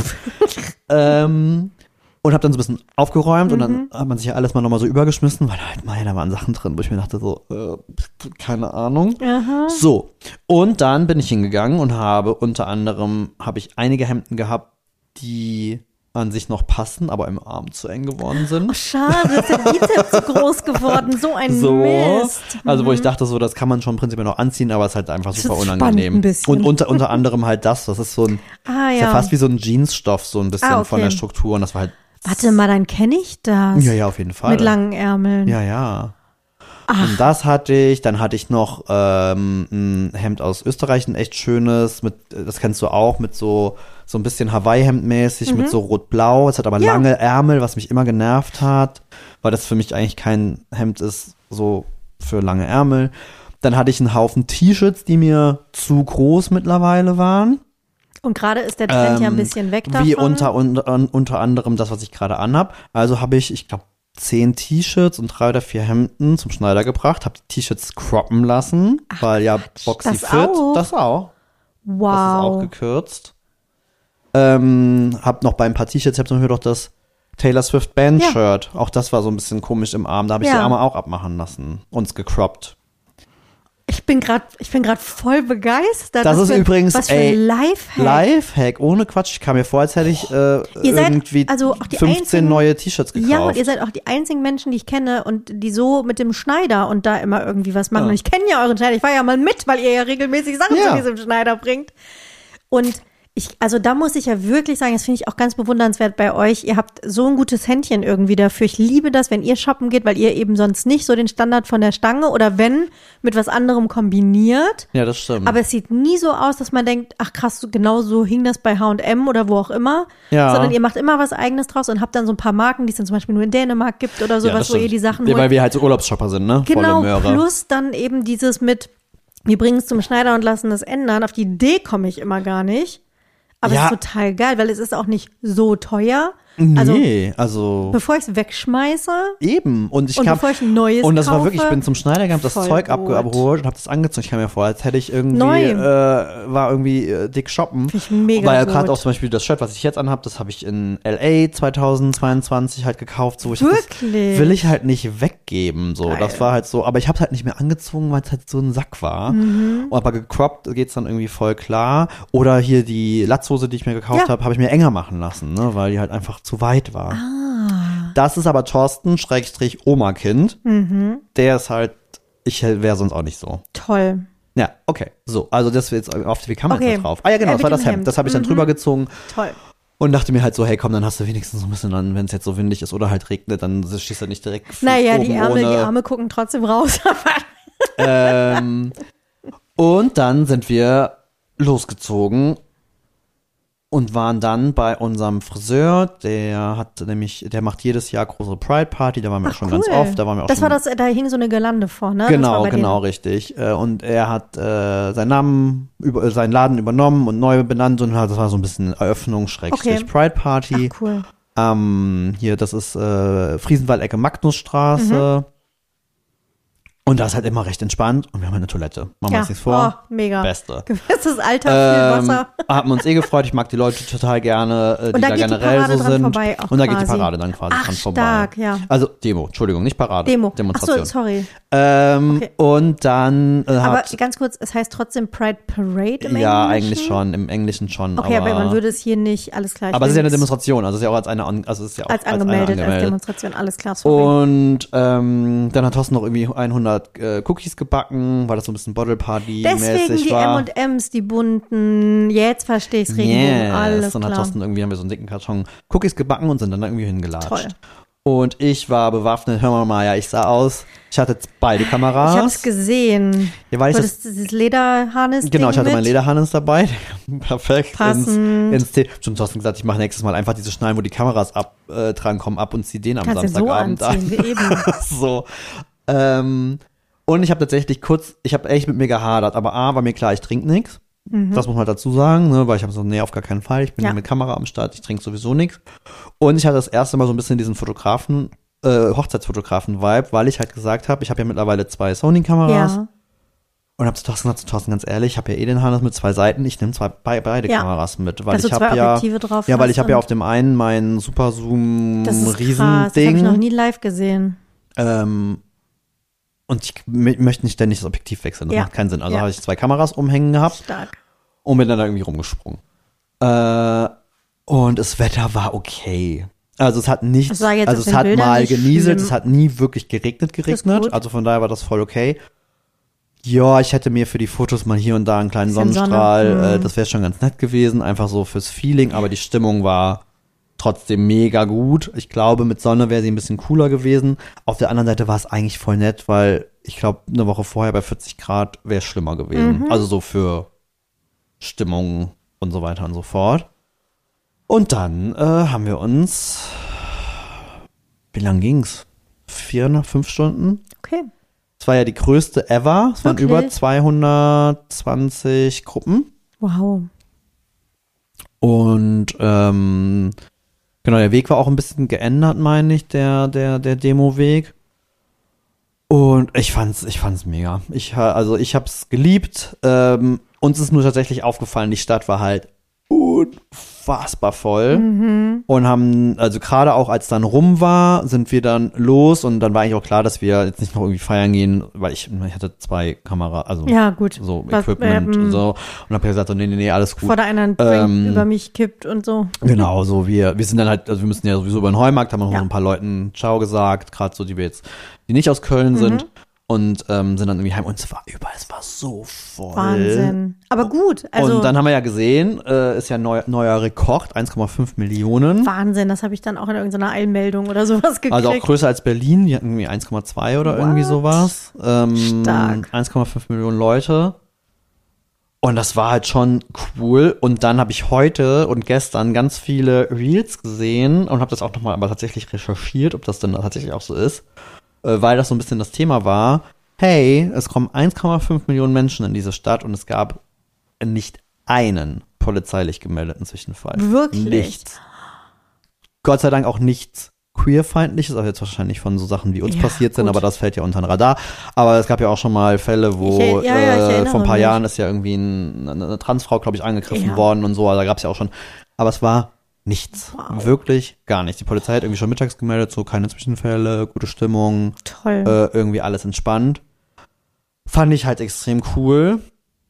Und habe dann so ein bisschen aufgeräumt und dann hat man sich ja alles mal nochmal so übergeschmissen, weil da waren Sachen drin, wo ich mir dachte so, keine Ahnung. Aha. So, und dann bin ich hingegangen und habe ich einige Hemden gehabt, die an sich noch passen, aber im Arm zu eng geworden sind. Oh, schade, ist der Bizeps zu groß geworden, so ein Mist. Also wo ich dachte so, das kann man schon prinzipiell noch anziehen, aber es ist halt einfach super unangenehm. Ein bisschen. Und unter anderem halt das ist so ein, ist ja fast wie so ein Jeansstoff, so ein bisschen von der Struktur und das war halt. Warte mal, dann kenne ich das. Ja, auf jeden Fall. Mit langen Ärmeln. Ja. Ach. Und das hatte ich. Dann hatte ich noch ein Hemd aus Österreich, ein echt schönes, das kennst du auch, mit so ein bisschen Hawaii-Hemd-mäßig, mit so rot-blau. Es hat aber lange Ärmel, was mich immer genervt hat, weil das für mich eigentlich kein Hemd ist, so für lange Ärmel. Dann hatte ich einen Haufen T-Shirts, die mir zu groß mittlerweile waren. Und gerade ist der Trend ja ein bisschen weg davon. Wie unter anderem das, was ich gerade anhab. Also habe ich glaube, 10 T-Shirts und 3 oder 4 Hemden zum Schneider gebracht. Habe die T-Shirts croppen lassen, weil ja Boxy das Fit. Auch? Das auch. Wow. Das ist auch gekürzt. Hab noch bei ein paar T-Shirts, ich habe zum Beispiel doch das Taylor Swift Band-Shirt. Auch das war so ein bisschen komisch im Arm. Da habe ich die Arme auch abmachen lassen. Uns gecroppt. Ich bin gerade voll begeistert. Das ist übrigens, was für ein Lifehack. Lifehack, ohne Quatsch. Ich kam mir vor, als hätte ich irgendwie also auch die 15 neue T-Shirts gekauft. Ja, und ihr seid auch die einzigen Menschen, die ich kenne und die so mit dem Schneider und da immer irgendwie was machen. Und ich kenne ja euren Schneider. Ich war ja mal mit, weil ihr ja regelmäßig Sachen zu diesem Schneider bringt. Und also da muss ich ja wirklich sagen, das finde ich auch ganz bewundernswert bei euch. Ihr habt so ein gutes Händchen irgendwie dafür. Ich liebe das, wenn ihr shoppen geht, weil ihr eben sonst nicht so den Standard von der Stange oder wenn mit was anderem kombiniert. Ja, das stimmt. Aber es sieht nie so aus, dass man denkt, ach krass, genau so hing das bei H&M oder wo auch immer. Ja. Sondern ihr macht immer was Eigenes draus und habt dann so ein paar Marken, die es dann zum Beispiel nur in Dänemark gibt oder sowas, wo ihr die Sachen holt. Weil wir halt so Urlaubsshopper sind, ne? Genau, plus dann eben dieses mit, wir bringen es zum Schneider und lassen es ändern. Auf die Idee komme ich immer gar nicht. Aber es ist total geil, weil es ist auch nicht so teuer. Also bevor ich es wegschmeiße. Eben. Und bevor ich ein neues Und das kaufe, war wirklich, ich bin zum Schneider gegangen, hab das Zeug abgeholt und hab das angezogen. Ich kam mir vor, als hätte ich irgendwie, war irgendwie dick shoppen. Ich mega weil gerade auch zum Beispiel das Shirt, was ich jetzt anhab, das habe ich in LA 2022 halt gekauft. So, wirklich? Das will ich halt nicht weggeben. So, das war halt so, aber ich habe halt nicht mehr angezogen, weil es halt so ein Sack war. Aber gecroppt geht's dann irgendwie voll klar. Oder hier die Latzhose, die ich mir gekauft habe ich mir enger machen lassen, ne, weil die halt einfach zu weit war. Das ist aber Thorsten /Oma-Kind. Der ist halt, ich wäre sonst auch nicht so. Toll. Ja, okay. So, also das wird jetzt wie kam man jetzt da drauf? Ah ja, genau, das war das Hemd. Das habe ich dann drüber gezogen. Toll. Und dachte mir halt so, hey, komm, dann hast du wenigstens so ein bisschen dann, wenn es jetzt so windig ist oder halt regnet, dann stehst du nicht direkt naja, oben die Arme gucken trotzdem raus. Und dann sind wir losgezogen und waren dann bei unserem Friseur, der macht jedes Jahr große Pride-Party, da waren wir auch schon ganz oft. Da hing so eine Girlande vor, ne? Genau, richtig. Und er hat seinen Laden übernommen und neu benannt und das war so ein bisschen Eröffnung Pride-Party. Ach, cool. Hier, das ist Friesenwald-Ecke Magnusstraße. Und da ist halt immer recht entspannt und wir haben eine Toilette. Machen wir uns nichts vor. Oh, mega. Beste. Gewisses Alter, viel Wasser. Haben uns gefreut. Ich mag die Leute total gerne, die da generell so sind. Und da geht die Parade dann quasi dran vorbei. Stark, ja. Also Demo, Entschuldigung, nicht Parade. Demonstration. Ach so, sorry. Okay. Und dann aber ganz kurz, es heißt trotzdem Pride Parade im Englischen? Ja, eigentlich schon, im Englischen schon. Okay, aber man würde es hier nicht, alles klar. Aber es ist ja eine Demonstration, also es ist ja auch als angemeldet, als Demonstration, alles klar. Sorry. Und dann hat Thorsten noch irgendwie 100 Cookies gebacken, weil das so ein bisschen Bottle Party mäßig war. Deswegen die M&M's, die bunten, jetzt verstehe ich's, Regenbogen, alles und klar. Hat Thorsten irgendwie, haben wir so einen dicken Karton Cookies gebacken und sind dann da irgendwie hingelatscht. Toll. Und ich war bewaffnet, hör mal, ja, ich sah aus. Ich hatte beide Kameras. Ich hab's gesehen. Ja, weil das Lederharnis. Genau, ich hatte mein Lederharnis dabei. Perfekt. Passend. Ins Schon Thorsten gesagt, ich mache nächstes Mal einfach diese Schnallen, wo die Kameras drankommen, ab und zieh den am Samstagabend an. Wie eben. So. Und ich habe tatsächlich ich habe echt mit mir gehadert, aber war mir klar, ich trinke nichts. Das muss man dazu sagen, ne, weil ich habe so, nee, auf gar keinen Fall. Ich bin hier mit Kamera am Start, ich trinke sowieso nichts. Und ich hatte das erste Mal so ein bisschen diesen Hochzeitsfotografen-Vibe, weil ich halt gesagt habe, ich habe ja mittlerweile 2 Sony-Kameras. Ja. Und habe zu Thorsten, ganz ehrlich, ich habe ja den Harness mit 2 Seiten, ich nehme beide Kameras mit, weil ich habe weil ich habe ja auf dem einen meinen Super Zoom Riesending. Das habe ich noch nie live gesehen. Und ich möchte nicht ständig das Objektiv wechseln, das macht keinen Sinn. Also habe ich 2 Kameras umhängen gehabt. Stark. Und bin dann da irgendwie rumgesprungen. Und das Wetter war okay. Also es hat nichts, es hat mal genieselt, es hat nie wirklich geregnet. Also von daher war das voll okay. Ja, ich hätte mir für die Fotos mal hier und da einen kleinen Sonnenstrahl, das wäre schon ganz nett gewesen, einfach so fürs Feeling, aber die Stimmung war trotzdem mega gut. Ich glaube, mit Sonne wäre sie ein bisschen cooler gewesen. Auf der anderen Seite war es eigentlich voll nett, weil ich glaube, eine Woche vorher bei 40 Grad wäre es schlimmer gewesen. Also so für Stimmung und so weiter und so fort. Und dann haben wir uns, wie lang ging's? 4, 5 Stunden? Okay. Es war ja die größte ever. Es waren über 220 Gruppen. Wow. Und genau, der Weg war auch ein bisschen geändert, meine ich, der Demo-Weg. Und ich fand's mega. Ich hab's geliebt. Uns ist nur tatsächlich aufgefallen, die Stadt war halt unfassbar voll und haben, also gerade auch als dann rum war, sind wir dann los und dann war eigentlich auch klar, dass wir jetzt nicht noch irgendwie feiern gehen, weil ich hatte 2 Kamera, also so Equipment und so und hab gesagt, so, nee, alles gut. Bevor da einer einen Drink über mich kippt und so. Genau, so wir sind dann halt, also wir müssen ja sowieso über den Heumarkt, haben noch ein paar Leuten Ciao gesagt, gerade so, die nicht aus Köln sind. Und sind dann irgendwie heim und es war so voll. Wahnsinn. Aber gut. Also und dann haben wir ja gesehen, ist ja neuer Rekord, 1,5 Millionen. Wahnsinn, das habe ich dann auch in irgendeiner Eilmeldung oder sowas gekriegt. Also auch größer als Berlin, die hatten irgendwie 1,2 oder irgendwie sowas. Stark. 1,5 Millionen Leute. Und das war halt schon cool. Und dann habe ich heute und gestern ganz viele Reels gesehen und habe das auch nochmal aber tatsächlich recherchiert, ob das denn tatsächlich auch so ist. Weil das so ein bisschen das Thema war, hey, es kommen 1,5 Millionen Menschen in diese Stadt und es gab nicht einen polizeilich gemeldeten Zwischenfall. Wirklich? Nichts. Gott sei Dank auch nichts queerfeindliches, auch jetzt wahrscheinlich von so Sachen wie uns passiert sind, aber das fällt ja unter den Radar. Aber es gab ja auch schon mal Fälle, wo vor ein paar Jahren ist ja irgendwie eine Transfrau, glaube ich, angegriffen worden und so, also da gab es ja auch schon, aber es war nichts. Wow. Wirklich gar nichts. Die Polizei hat irgendwie schon mittags gemeldet, so keine Zwischenfälle, gute Stimmung. Toll. Irgendwie alles entspannt. Fand ich halt extrem cool.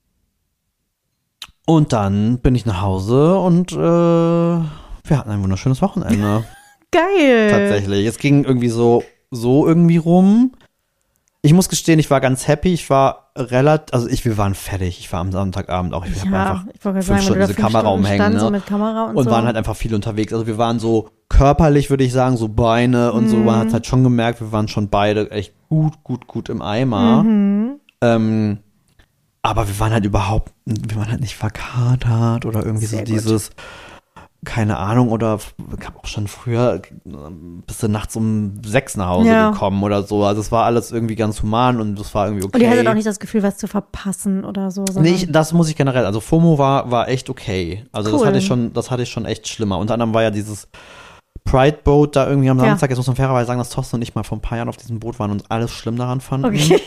Und dann bin ich nach Hause und wir hatten ein wunderschönes Wochenende. Geil. Tatsächlich. Es ging irgendwie so irgendwie rum. Ich muss gestehen, ich war ganz happy. Ich war wir waren fertig. Ich war am Sonntagabend auch. Ich habe einfach 5 Stunden diese Kamera umhängen. Ne? So mit Kamera und so. Waren halt einfach viel unterwegs. Also wir waren so körperlich, würde ich sagen, so Beine und so. Man hat halt schon gemerkt, wir waren schon beide echt gut im Eimer. Aber wir waren halt nicht verkatert oder irgendwie sehr so dieses, keine Ahnung, oder ich habe auch schon früher bis nachts um 6 nach Hause gekommen oder so. Also es war alles irgendwie ganz human und es war irgendwie okay. Und ihr hattet auch nicht das Gefühl, was zu verpassen oder so. Nee, das muss ich generell, also FOMO war echt okay. Also cool. das hatte ich schon echt schlimmer. Unter anderem war ja dieses Pride Boat da irgendwie am Samstag. Jetzt muss man fairerweise sagen, dass Thorsten und ich mal vor ein paar Jahren auf diesem Boot waren und alles schlimm daran fanden. Okay.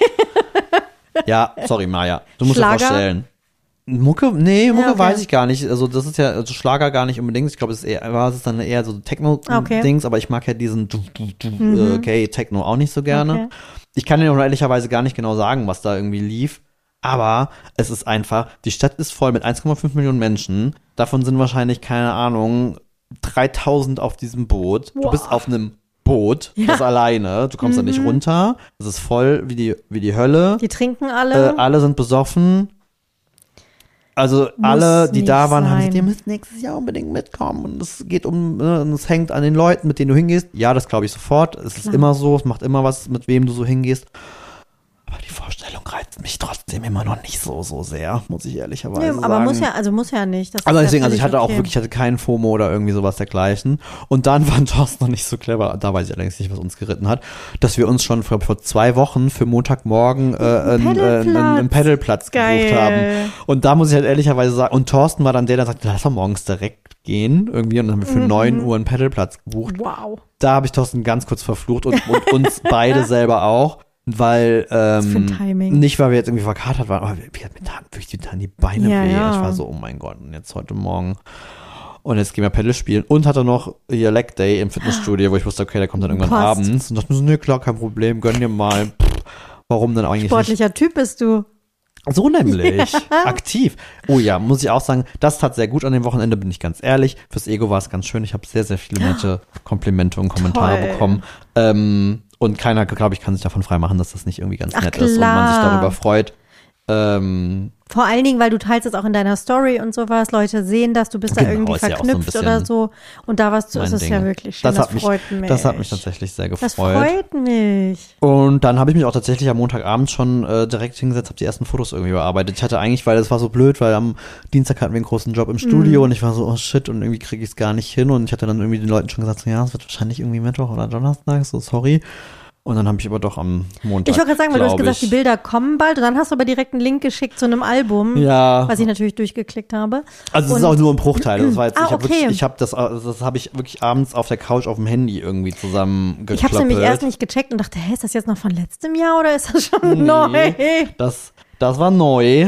Ja, sorry, Maja. Du musst dir vorstellen. Mucke weiß ich gar nicht. Also das ist ja Schlager gar nicht unbedingt. Ich glaube, es ist dann eher so Techno-Dings, aber ich mag ja diesen Gay-Techno auch nicht so gerne. Okay. Ich kann dir auch ehrlicherweise gar nicht genau sagen, was da irgendwie lief. Aber es ist einfach, die Stadt ist voll mit 1,5 Millionen Menschen. Davon sind wahrscheinlich, keine Ahnung, 3000 auf diesem Boot. Wow. Du bist auf einem Boot, das alleine. Du kommst da nicht runter. Es ist voll wie die Hölle. Die trinken alle. Alle sind besoffen. Also alle, die da waren, haben gesagt, ihr müsst nächstes Jahr unbedingt mitkommen. Und es geht es hängt an den Leuten, mit denen du hingehst. Ja, das glaube ich sofort. Es ist immer so, es macht immer was, mit wem du so hingehst. Aber die Vorstellung reizt mich trotzdem immer noch nicht so sehr, muss ich ehrlicherweise sagen. Aber muss ja nicht. Das also deswegen, ich hatte auch wirklich, ich hatte keinen FOMO oder irgendwie sowas dergleichen. Und dann war Thorsten noch nicht so clever, da weiß ich allerdings nicht, was uns geritten hat, dass wir uns schon vor 2 Wochen für Montagmorgen einen Paddleplatz gebucht haben. Und da muss ich halt ehrlicherweise sagen, und Thorsten war dann der sagt, lass doch morgens direkt gehen irgendwie. Und dann haben wir für 9 Uhr einen Paddleplatz gebucht. Wow. Da habe ich Thorsten ganz kurz verflucht und uns beide selber auch. Weil, nicht weil wir jetzt irgendwie verkatert waren, aber wir hatten wirklich die Beine weh. Ja. Ich war so, oh mein Gott, und jetzt heute Morgen. Und jetzt gehen wir Paddle spielen. Und hatte noch hier Leg Day im Fitnessstudio, wo ich wusste, okay, der kommt dann irgendwann abends. Und dachte mir so, nee, klar, kein Problem, gönn dir mal. Warum denn eigentlich Sportlicher nicht? Typ bist du. So nämlich. Aktiv. Oh ja, muss ich auch sagen, das tat sehr gut an dem Wochenende, bin ich ganz ehrlich. Fürs Ego war es ganz schön. Ich habe sehr, sehr viele nette Komplimente und Kommentare bekommen. Und keiner, glaube ich, kann sich davon freimachen, dass das nicht irgendwie ganz nett ist und man sich darüber freut. Vor allen Dingen, weil du teilst es auch in deiner Story und sowas. Leute sehen das, du bist da irgendwie verknüpft oder so. Und da was ist es ja wirklich schön. Das freut mich. Das hat mich tatsächlich sehr gefreut. Das freut mich. Und dann habe ich mich auch tatsächlich am Montagabend schon direkt hingesetzt, habe die ersten Fotos irgendwie bearbeitet. Ich hatte eigentlich, weil es war so blöd, weil am Dienstag hatten wir einen großen Job im Studio und ich war so, oh shit, und irgendwie kriege ich es gar nicht hin. Und ich hatte dann irgendwie den Leuten schon gesagt, so, ja, es wird wahrscheinlich irgendwie Mittwoch oder Donnerstag, so sorry. Und dann habe ich aber doch am Montag, ich wollte gerade sagen, weil du hast gesagt, die Bilder kommen bald. Und dann hast du aber direkt einen Link geschickt zu einem Album, was ich natürlich durchgeklickt habe. Also es ist auch nur ein Bruchteil. Das war jetzt, das habe ich wirklich abends auf der Couch auf dem Handy irgendwie zusammengeklöppelt. Ich habe es nämlich erst nicht gecheckt und dachte, ist das jetzt noch von letztem Jahr oder ist das schon neu? Das war neu.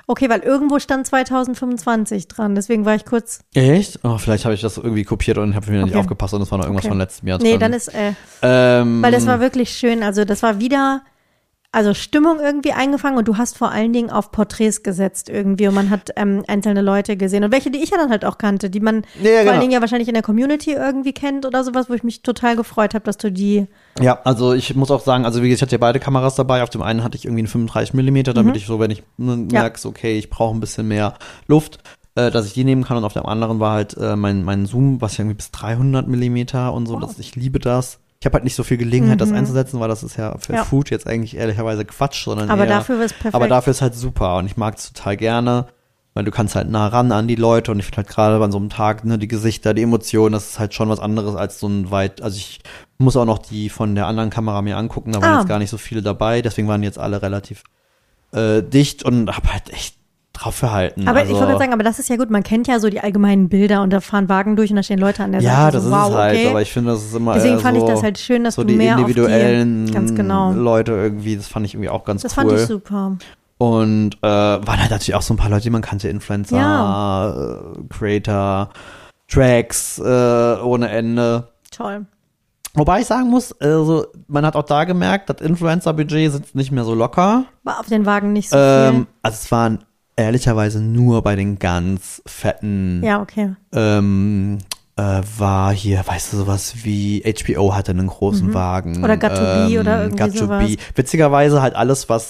Okay, weil irgendwo stand 2025 dran, deswegen war ich kurz. Echt? Oh, vielleicht habe ich das irgendwie kopiert und habe wieder nicht aufgepasst und es war noch irgendwas von letztem Jahr dran. Nee, dann ist, weil das war wirklich schön, also das war wieder, also Stimmung irgendwie eingefangen und du hast vor allen Dingen auf Porträts gesetzt irgendwie und man hat einzelne Leute gesehen und welche, die ich ja dann halt auch kannte, die man vor allen Dingen ja wahrscheinlich in der Community irgendwie kennt oder sowas, wo ich mich total gefreut habe, dass du die. Ja, also ich muss auch sagen, also wie gesagt, ich hatte ja beide Kameras dabei, auf dem einen hatte ich irgendwie einen 35 mm, damit ich so, wenn ich merke, okay, ich brauche ein bisschen mehr Luft, dass ich die nehmen kann und auf dem anderen war halt mein Zoom, was ja irgendwie bis 300 mm und so, ich liebe das. Ich habe halt nicht so viel Gelegenheit, das einzusetzen, weil das ist ja für Food jetzt eigentlich ehrlicherweise Quatsch, sondern aber dafür ist perfekt. Aber dafür ist halt super und ich mag es total gerne, weil du kannst halt nah ran an die Leute und ich finde halt gerade an so einem Tag, ne, die Gesichter, die Emotionen, das ist halt schon was anderes als so ein also ich muss auch noch die von der anderen Kamera mir angucken, da waren jetzt gar nicht so viele dabei, deswegen waren jetzt alle relativ dicht und habe halt echt drauf verhalten. Aber ich wollte gerade sagen, aber das ist ja gut, man kennt ja so die allgemeinen Bilder und da fahren Wagen durch und da stehen Leute an der Seite. Ja, das so, ist es halt, okay. Aber ich finde, das ist immer deswegen fand ich das halt schön, dass so du die mehr individuellen auf die, ganz genau. Leute irgendwie, das fand ich irgendwie auch ganz cool. Das fand ich super. Und waren halt natürlich auch so ein paar Leute, die man kannte, Influencer, Creator, Tracks ohne Ende. Toll. Wobei ich sagen muss, also man hat auch da gemerkt, das Influencer-Budget sitzt nicht mehr so locker. War auf den Wagen nicht so viel. Also es waren ehrlicherweise nur bei den ganz fetten. Ja, okay. War hier, weißt du, sowas wie HBO hatte einen großen Wagen. Oder Got2b oder irgendwie sowas. Witzigerweise halt alles, was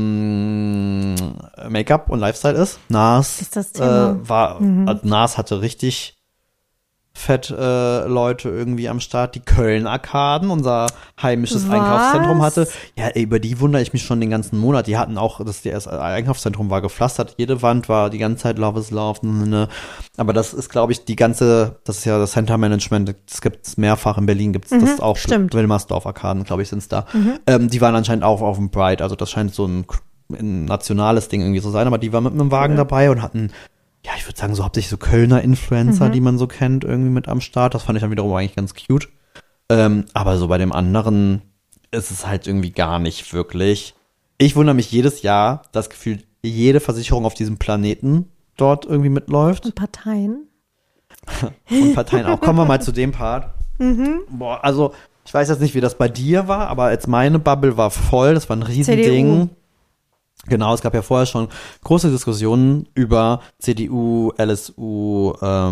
Make-up und Lifestyle ist. NARS ist das Thema. Also NARS hatte richtig fett Leute irgendwie am Start, die Köln-Arkaden, unser heimisches Einkaufszentrum hatte. Ja, über die wundere ich mich schon den ganzen Monat. Die hatten auch, das Einkaufszentrum war gepflastert, jede Wand war die ganze Zeit Love is Love. Aber das ist, glaube ich, das ist ja das Center Management, das gibt es mehrfach, in Berlin gibt es das auch. Stimmt. Wilmersdorf-Arkaden, glaube ich, sind es da. Die waren anscheinend auch auf dem Pride, also das scheint so ein nationales Ding irgendwie zu sein, aber die waren mit einem Wagen dabei und hatten ja, ich würde sagen, so hauptsächlich so Kölner Influencer, die man so kennt, irgendwie mit am Start. Das fand ich dann wiederum eigentlich ganz cute. Aber so bei dem anderen ist es halt irgendwie gar nicht wirklich. Ich wundere mich jedes Jahr, dass gefühlt jede Versicherung auf diesem Planeten dort irgendwie mitläuft. Und Parteien. Und Parteien auch. Kommen wir mal zu dem Part. Boah, also ich weiß jetzt nicht, wie das bei dir war, aber jetzt meine Bubble war voll. Das war ein Riesending. CDU. Genau, es gab ja vorher schon große Diskussionen über CDU, LSU,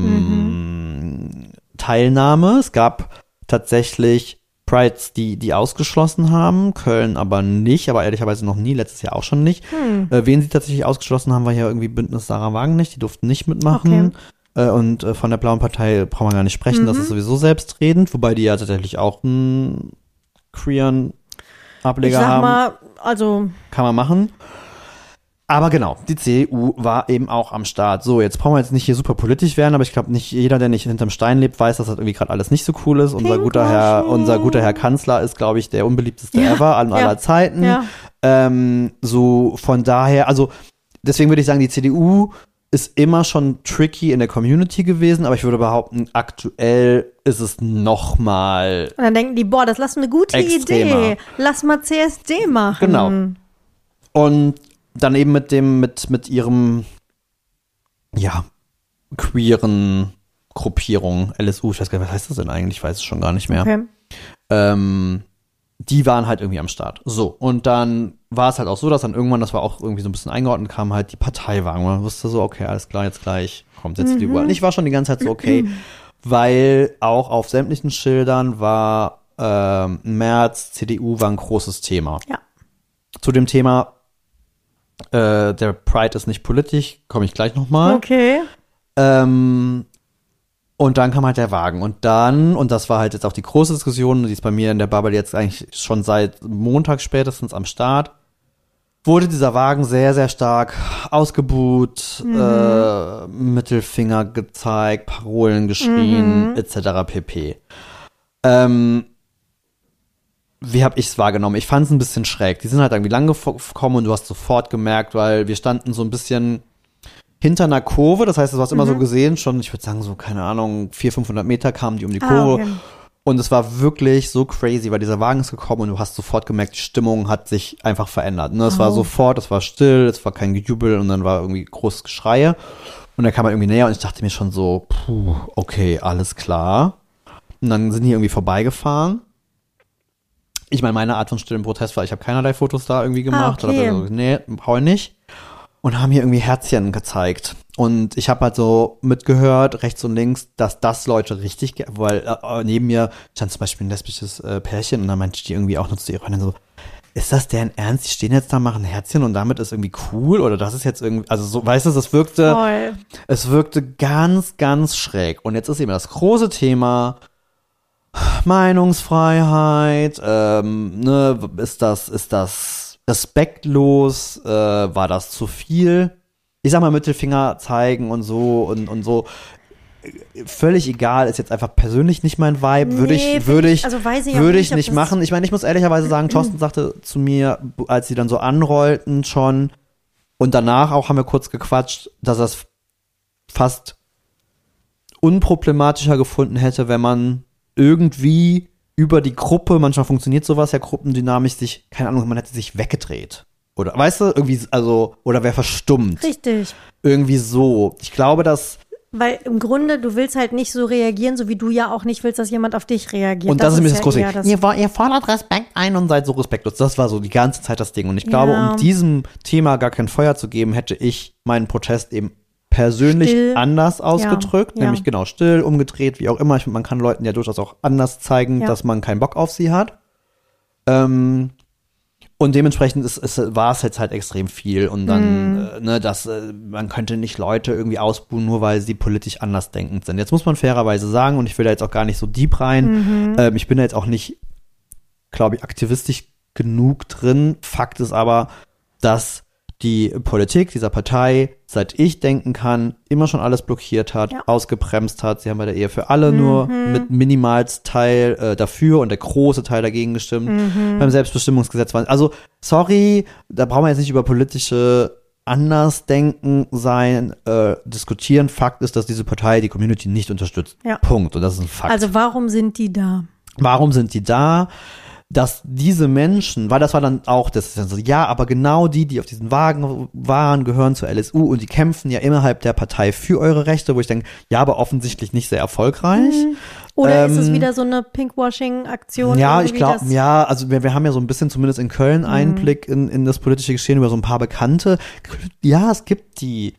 Teilnahme. Es gab tatsächlich Prides, die ausgeschlossen haben, Köln aber nicht, aber ehrlicherweise noch nie, letztes Jahr auch schon nicht. Wen sie tatsächlich ausgeschlossen haben, war hier irgendwie Bündnis Sarah Wagenknecht, die durften nicht mitmachen. Okay. Und von der Blauen Partei brauchen wir gar nicht sprechen, das ist sowieso selbstredend, wobei die ja tatsächlich auch einen queeren Ableger haben. Mal, also kann man machen. Aber genau, die CDU war eben auch am Start. So, jetzt brauchen wir jetzt nicht hier super politisch werden, aber ich glaube, nicht jeder, der nicht hinterm Stein lebt, weiß, dass das irgendwie gerade alles nicht so cool ist. Unser guter Herr Kanzler ist, glaube ich, der unbeliebteste ever aller Zeiten. Ja. So, von daher, also deswegen würde ich sagen, die CDU ist immer schon tricky in der Community gewesen, aber ich würde behaupten, aktuell ist es noch mal. Und dann denken die, boah, das lass eine gute Idee. Lass mal CSD machen. Genau. Und dann eben mit ihrem, ja, queeren Gruppierung, LSU, ich weiß gar nicht, was heißt das denn eigentlich? Ich weiß es schon gar nicht mehr. Okay. Die waren halt irgendwie am Start. So, und dann war es halt auch so, dass dann irgendwann, das war auch irgendwie so ein bisschen eingeordnet, kam halt die Parteiwagen. Man wusste so, okay, alles klar, jetzt gleich kommt jetzt die Uhr. Und ich war schon die ganze Zeit so, okay, weil auch auf sämtlichen Schildern war März, CDU war ein großes Thema. Ja. Zu dem Thema der Pride ist nicht politisch, komme ich gleich nochmal. Okay. Und dann kam halt der Wagen. Und das war halt jetzt auch die große Diskussion, die ist bei mir in der Bubble jetzt eigentlich schon seit Montag spätestens am Start, wurde dieser Wagen sehr, sehr stark ausgebuht, Mittelfinger gezeigt, Parolen geschrien, etc. pp. Wie habe ich es wahrgenommen? Ich fand es ein bisschen schräg. Die sind halt irgendwie lang gekommen und du hast sofort gemerkt, weil wir standen so ein bisschen hinter einer Kurve. Das heißt, du hast immer so gesehen, schon, ich würde sagen, so, keine Ahnung, 400-500 Meter kamen die um die Kurve. Okay. Und es war wirklich so crazy, weil dieser Wagen ist gekommen und du hast sofort gemerkt, die Stimmung hat sich einfach verändert. Ne? Es war sofort, es war still, es war kein Gejubel und dann war irgendwie großes Geschreie. Und dann kam er irgendwie näher und ich dachte mir schon so, okay, alles klar. Und dann sind die irgendwie vorbeigefahren. Ich meine, meine Art von stillem Protest war, ich habe keinerlei Fotos da irgendwie gemacht. Okay. Oder so, nee, brauche ich nicht. Und haben hier irgendwie Herzchen gezeigt. Und ich habe halt so mitgehört, rechts und links, dass das Leute richtig, weil neben mir stand zum Beispiel ein lesbisches Pärchen und dann meinte die irgendwie auch noch zu ihrer Freundin so, ist das deren Ernst? Die stehen jetzt da, machen Herzchen und damit ist irgendwie cool? Oder das ist jetzt irgendwie, also so, weißt du, es wirkte ganz, ganz schräg. Und jetzt ist eben das große Thema Meinungsfreiheit, ist das respektlos, war das zu viel? Ich sag mal, Mittelfinger zeigen und so und so. Völlig egal, ist jetzt einfach persönlich nicht mein Vibe, würde ich nicht machen. Ich meine, ich muss ehrlicherweise sagen, Thorsten sagte zu mir, als sie dann so anrollten schon und danach auch haben wir kurz gequatscht, dass er es fast unproblematischer gefunden hätte, wenn man irgendwie über die Gruppe, manchmal funktioniert sowas ja gruppendynamisch, sich, keine Ahnung, man hätte sich weggedreht. Oder, weißt du, irgendwie, also, oder wäre verstummt. Richtig. Irgendwie so. Ich glaube, dass weil im Grunde, du willst halt nicht so reagieren, so wie du ja auch nicht willst, dass jemand auf dich reagiert. Und das ist mir das große Ding. Ihr fordert Respekt ein und seid so respektlos. Das war so die ganze Zeit das Ding. Und ich glaube, um diesem Thema gar kein Feuer zu geben, hätte ich meinen Protest eben persönlich anders ausgedrückt. Nämlich genau still, umgedreht, wie auch immer. Man kann Leuten ja durchaus auch anders zeigen, dass man keinen Bock auf sie hat. Und dementsprechend war es jetzt halt extrem viel und dann, man könnte nicht Leute irgendwie ausbuhen, nur weil sie politisch anders denkend sind. Jetzt muss man fairerweise sagen, und ich will da jetzt auch gar nicht so deep rein, ich bin da jetzt auch nicht, glaube ich, aktivistisch genug drin. Fakt ist aber, dass die Politik dieser Partei, seit ich denken kann, immer schon alles blockiert hat, ausgebremst hat. Sie haben bei der Ehe für alle nur mit Minimalsteil dafür und der große Teil dagegen gestimmt. Beim Selbstbestimmungsgesetz waren, also sorry, da brauchen wir jetzt nicht über politische Andersdenken diskutieren. Fakt ist, dass diese Partei die Community nicht unterstützt. Ja. Punkt. Und das ist ein Fakt. Also warum sind die da? Warum sind die da? Dass diese Menschen, weil das war dann auch, das ist dann so, ja, aber genau die auf diesen Wagen waren, gehören zur LSU und die kämpfen ja innerhalb der Partei für eure Rechte, wo ich denke, ja, aber offensichtlich nicht sehr erfolgreich. Oder ist es wieder so eine Pinkwashing-Aktion? Ja, ich glaube, also wir haben ja so ein bisschen zumindest in Köln Einblick in das politische Geschehen über so ein paar Bekannte. Ja, es gibt die.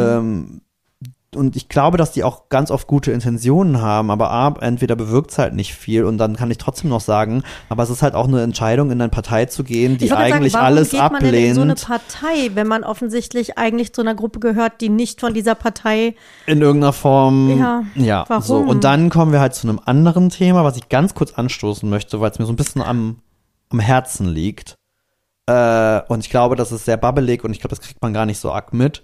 Und ich glaube, dass die auch ganz oft gute Intentionen haben, aber entweder bewirkt es halt nicht viel und dann kann ich trotzdem noch sagen, aber es ist halt auch eine Entscheidung, in eine Partei zu gehen, die eigentlich alles ablehnt. Warum geht man denn in so eine Partei, wenn man offensichtlich eigentlich zu einer Gruppe gehört, die nicht von dieser Partei in irgendeiner Form, warum? So. Und dann kommen wir halt zu einem anderen Thema, was ich ganz kurz anstoßen möchte, weil es mir so ein bisschen am Herzen liegt. Und ich glaube, das ist sehr babbelig und ich glaube, das kriegt man gar nicht so arg mit.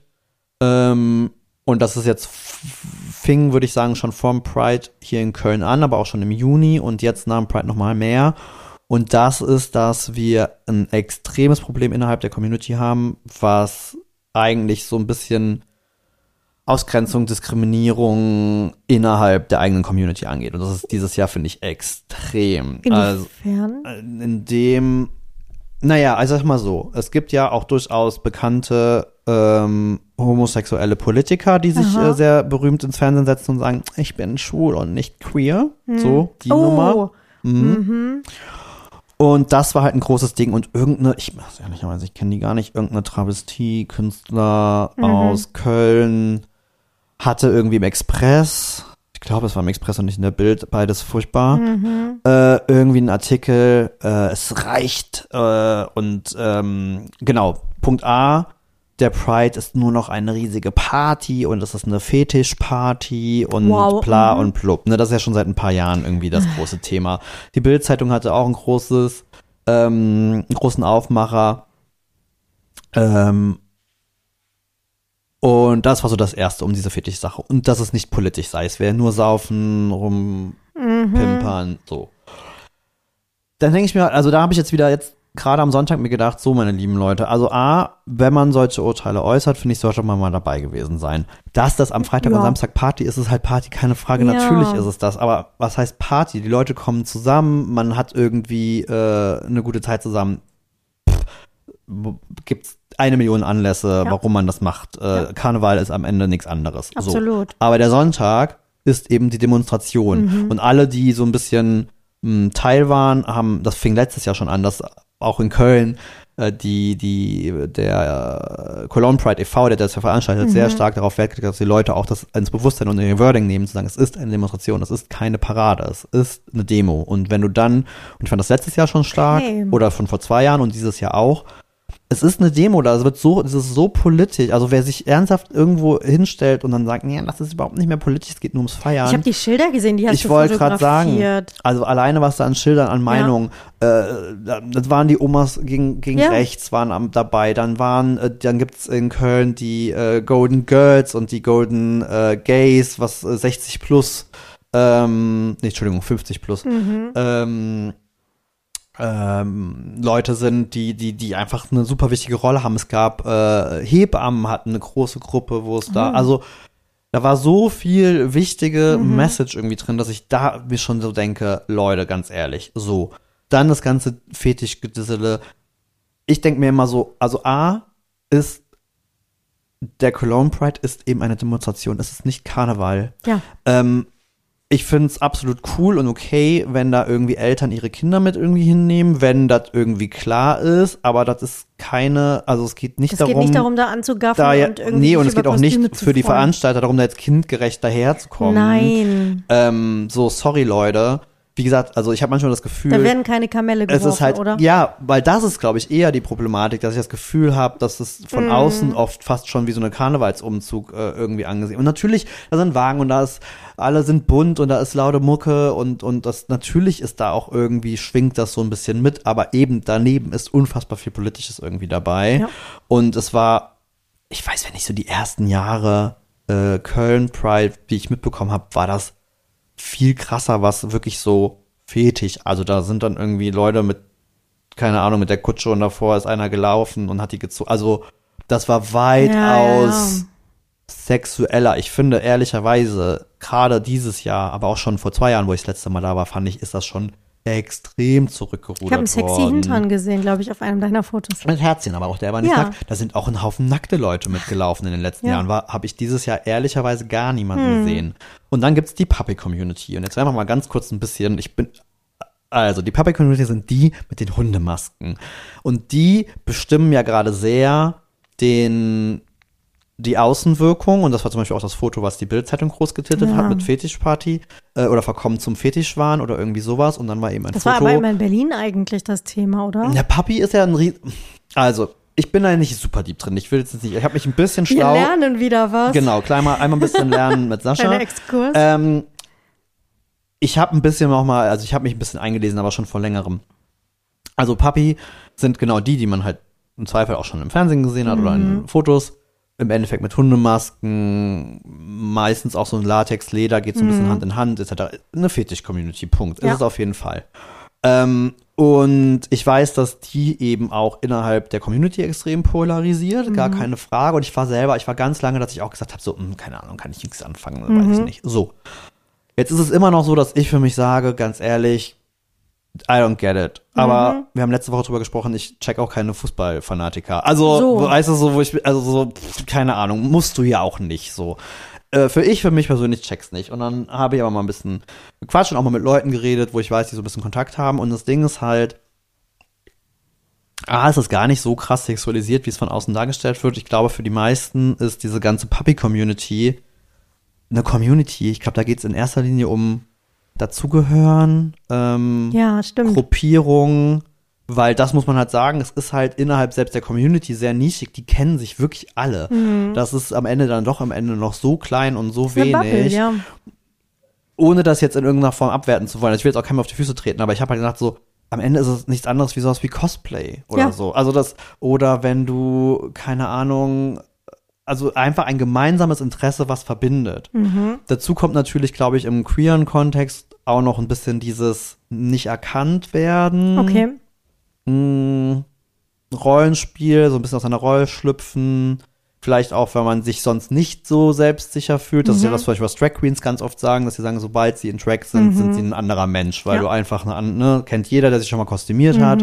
Und das ist jetzt fing, würde ich sagen, schon vorm Pride hier in Köln an, aber auch schon im Juni und jetzt nach dem Pride nochmal mehr. Und das ist, dass wir ein extremes Problem innerhalb der Community haben, was eigentlich so ein bisschen Ausgrenzung, Diskriminierung innerhalb der eigenen Community angeht. Und das ist dieses Jahr, finde ich, extrem. Inwiefern? Also sag mal so, es gibt ja auch durchaus bekannte homosexuelle Politiker, die sich sehr berühmt ins Fernsehen setzen und sagen, ich bin schwul und nicht queer. So, die Nummer. Und das war halt ein großes Ding. Und ich kenne die gar nicht, irgendeine Travestie-Künstler aus Köln hatte irgendwie im Express, ich glaube, es war im Express und nicht in der Bild, beides furchtbar, irgendwie einen Artikel, es reicht genau, Punkt A, der Pride ist nur noch eine riesige Party und es ist eine Fetischparty und bla und blub. Ne, das ist ja schon seit ein paar Jahren irgendwie das große Thema. Die Bild-Zeitung hatte auch einen großen Aufmacher. Und das war so das Erste um diese Fetisch-Sache. Und dass es nicht politisch sei. Es wäre nur saufen, rumpimpern, so. Dann denke ich mir, also da habe ich jetzt gerade am Sonntag mir gedacht, so meine lieben Leute, also wenn man solche Urteile äußert, finde ich, sollte man mal dabei gewesen sein. Dass das am Freitag und Samstag Party ist, ist halt Party, keine Frage, natürlich ist es das, aber was heißt Party? Die Leute kommen zusammen, man hat irgendwie eine gute Zeit zusammen. Gibt's 1 Million Anlässe, warum man das macht. Karneval ist am Ende nichts anderes. Absolut. So. Aber der Sonntag ist eben die Demonstration. Und alle, die so ein bisschen Teil waren, das fing letztes Jahr schon an, dass auch in Köln der Cologne Pride e.V., der das ja veranstaltet, sehr stark darauf Wert gelegt, dass die Leute auch das ins Bewusstsein und in ihr Wording nehmen, zu sagen, es ist eine Demonstration, es ist keine Parade, es ist eine Demo. Und wenn du dann, und ich fand das letztes Jahr schon stark, oder von vor 2 Jahren und dieses Jahr auch, es ist eine Demo, es ist so politisch. Also wer sich ernsthaft irgendwo hinstellt und dann sagt, nee, das ist überhaupt nicht mehr politisch, es geht nur ums Feiern. Ich habe die Schilder gesehen, die hast du fotografiert. Ich wollte gerade sagen, fotografiert. also alleine was da an Schildern, an Meinungen, das waren die Omas gegen rechts waren dabei, dann gibt's in Köln die Golden Girls und die Golden Gays, was 60 plus, 50 plus, Leute sind, die einfach eine super wichtige Rolle haben. Es gab Hebammen hatten eine große Gruppe, wo es da war so viel wichtige Message irgendwie drin, dass ich da mir schon so denke, Leute, ganz ehrlich, so. Dann das ganze Fetischgedissele. Ich denke mir immer so, also der Cologne Pride ist eben eine Demonstration. Es ist nicht Karneval. Ja. Ich finde es absolut cool und okay, wenn da irgendwie Eltern ihre Kinder mit irgendwie hinnehmen, wenn das irgendwie klar ist, aber das ist es geht nicht darum. Es geht nicht darum, da anzugaffen und irgendwie. Nee, und es geht auch nicht für die Veranstalter darum, da jetzt kindgerecht daherzukommen. Nein. Sorry, Leute. Wie gesagt, also ich habe manchmal das Gefühl, da werden keine Kamelle geworfen, es ist halt, oder? Ja, weil das ist, glaube ich, eher die Problematik, dass ich das Gefühl habe, dass es von außen oft fast schon wie so eine Karnevalsumzug irgendwie angesehen. Und natürlich, da sind Wagen und alle sind bunt und da ist laute Mucke und das natürlich ist da auch irgendwie, schwingt das so ein bisschen mit, aber eben daneben ist unfassbar viel Politisches irgendwie dabei. Ja. Und es war, ich weiß, wenn ich so die ersten Jahre Köln Pride, wie ich mitbekommen habe, war das viel krasser, was wirklich so Fetisch. Also da sind dann irgendwie Leute mit, keine Ahnung, mit der Kutsche und davor ist einer gelaufen und hat die gezogen. Also das war weitaus sexueller. Ich finde ehrlicherweise, gerade dieses Jahr, aber auch schon vor 2 Jahren, wo ich das letzte Mal da war, fand ich, ist das schon extrem zurückgerudert worden. Ich habe einen sexy Hintern gesehen, glaube ich, auf einem deiner Fotos. Mit Herzchen, aber auch der war nicht nackt. Da sind auch ein Haufen nackte Leute mitgelaufen in den letzten Jahren. Habe ich dieses Jahr ehrlicherweise gar niemanden gesehen. Und dann gibt's die Puppy-Community. Und jetzt werden wir mal ganz kurz ein bisschen, die Puppy-Community sind die mit den Hundemasken. Und die bestimmen ja gerade sehr die Außenwirkung, und das war zum Beispiel auch das Foto, was die Bild-Zeitung groß getitelt hat mit Fetischparty oder Verkommen zum Fetischwahn oder irgendwie sowas, und dann war eben ein Foto. Das war aber immer in Berlin eigentlich das Thema, oder? Der Puppy ist ja also, ich bin da nicht super deep drin. Ich habe mich ein bisschen schlau. Wir lernen wieder was. Genau, einmal ein bisschen lernen mit Sascha. Kleiner Exkurs. Ich habe mich ein bisschen eingelesen, aber schon vor längerem. Also Puppy sind genau die man halt im Zweifel auch schon im Fernsehen gesehen hat oder in Fotos. Im Endeffekt mit Hundemasken, meistens auch so ein Latex-Leder, geht so ein bisschen Hand in Hand, etc. Eine Fetisch-Community, Punkt. Ist es auf jeden Fall. Und ich weiß, dass die eben auch innerhalb der Community extrem polarisiert, gar keine Frage. Und ich war ganz lange, dass ich auch gesagt habe, so, keine Ahnung, kann ich nichts anfangen, weiß ich nicht. So. Jetzt ist es immer noch so, dass ich für mich sage, ganz ehrlich, I don't get it. Aber wir haben letzte Woche drüber gesprochen, ich check auch keine Fußballfanatiker. Also, weißt du, so, keine Ahnung, musst du ja auch nicht, so. Für mich persönlich check's nicht. Und dann habe ich aber mal ein bisschen gequatscht und auch mal mit Leuten geredet, wo ich weiß, die so ein bisschen Kontakt haben. Und das Ding ist halt, es ist gar nicht so krass sexualisiert, wie es von außen dargestellt wird. Ich glaube, für die meisten ist diese ganze Puppy-Community eine Community. Ich glaube, da geht's in erster Linie um Dazugehören, Gruppierung, weil das muss man halt sagen, es ist halt innerhalb selbst der Community sehr nischig, die kennen sich wirklich alle. Das ist am Ende noch so klein und so wenig. Bubble, Ohne das jetzt in irgendeiner Form abwerten zu wollen. Ich will jetzt auch keinem auf die Füße treten, aber ich habe halt gedacht, so, am Ende ist es nichts anderes wie sowas wie Cosplay oder so. Also oder wenn du, keine Ahnung, also einfach ein gemeinsames Interesse, was verbindet. Dazu kommt natürlich, glaube ich, im queeren Kontext auch noch ein bisschen dieses nicht erkannt werden. Okay. Rollenspiel, so ein bisschen aus seiner Rolle schlüpfen. Vielleicht auch, wenn man sich sonst nicht so selbstsicher fühlt. Das ist ja das, was Drag Queens ganz oft sagen, dass sie sagen, sobald sie in Drag sind, sind sie ein anderer Mensch, weil du einfach kennt jeder, der sich schon mal kostümiert hat.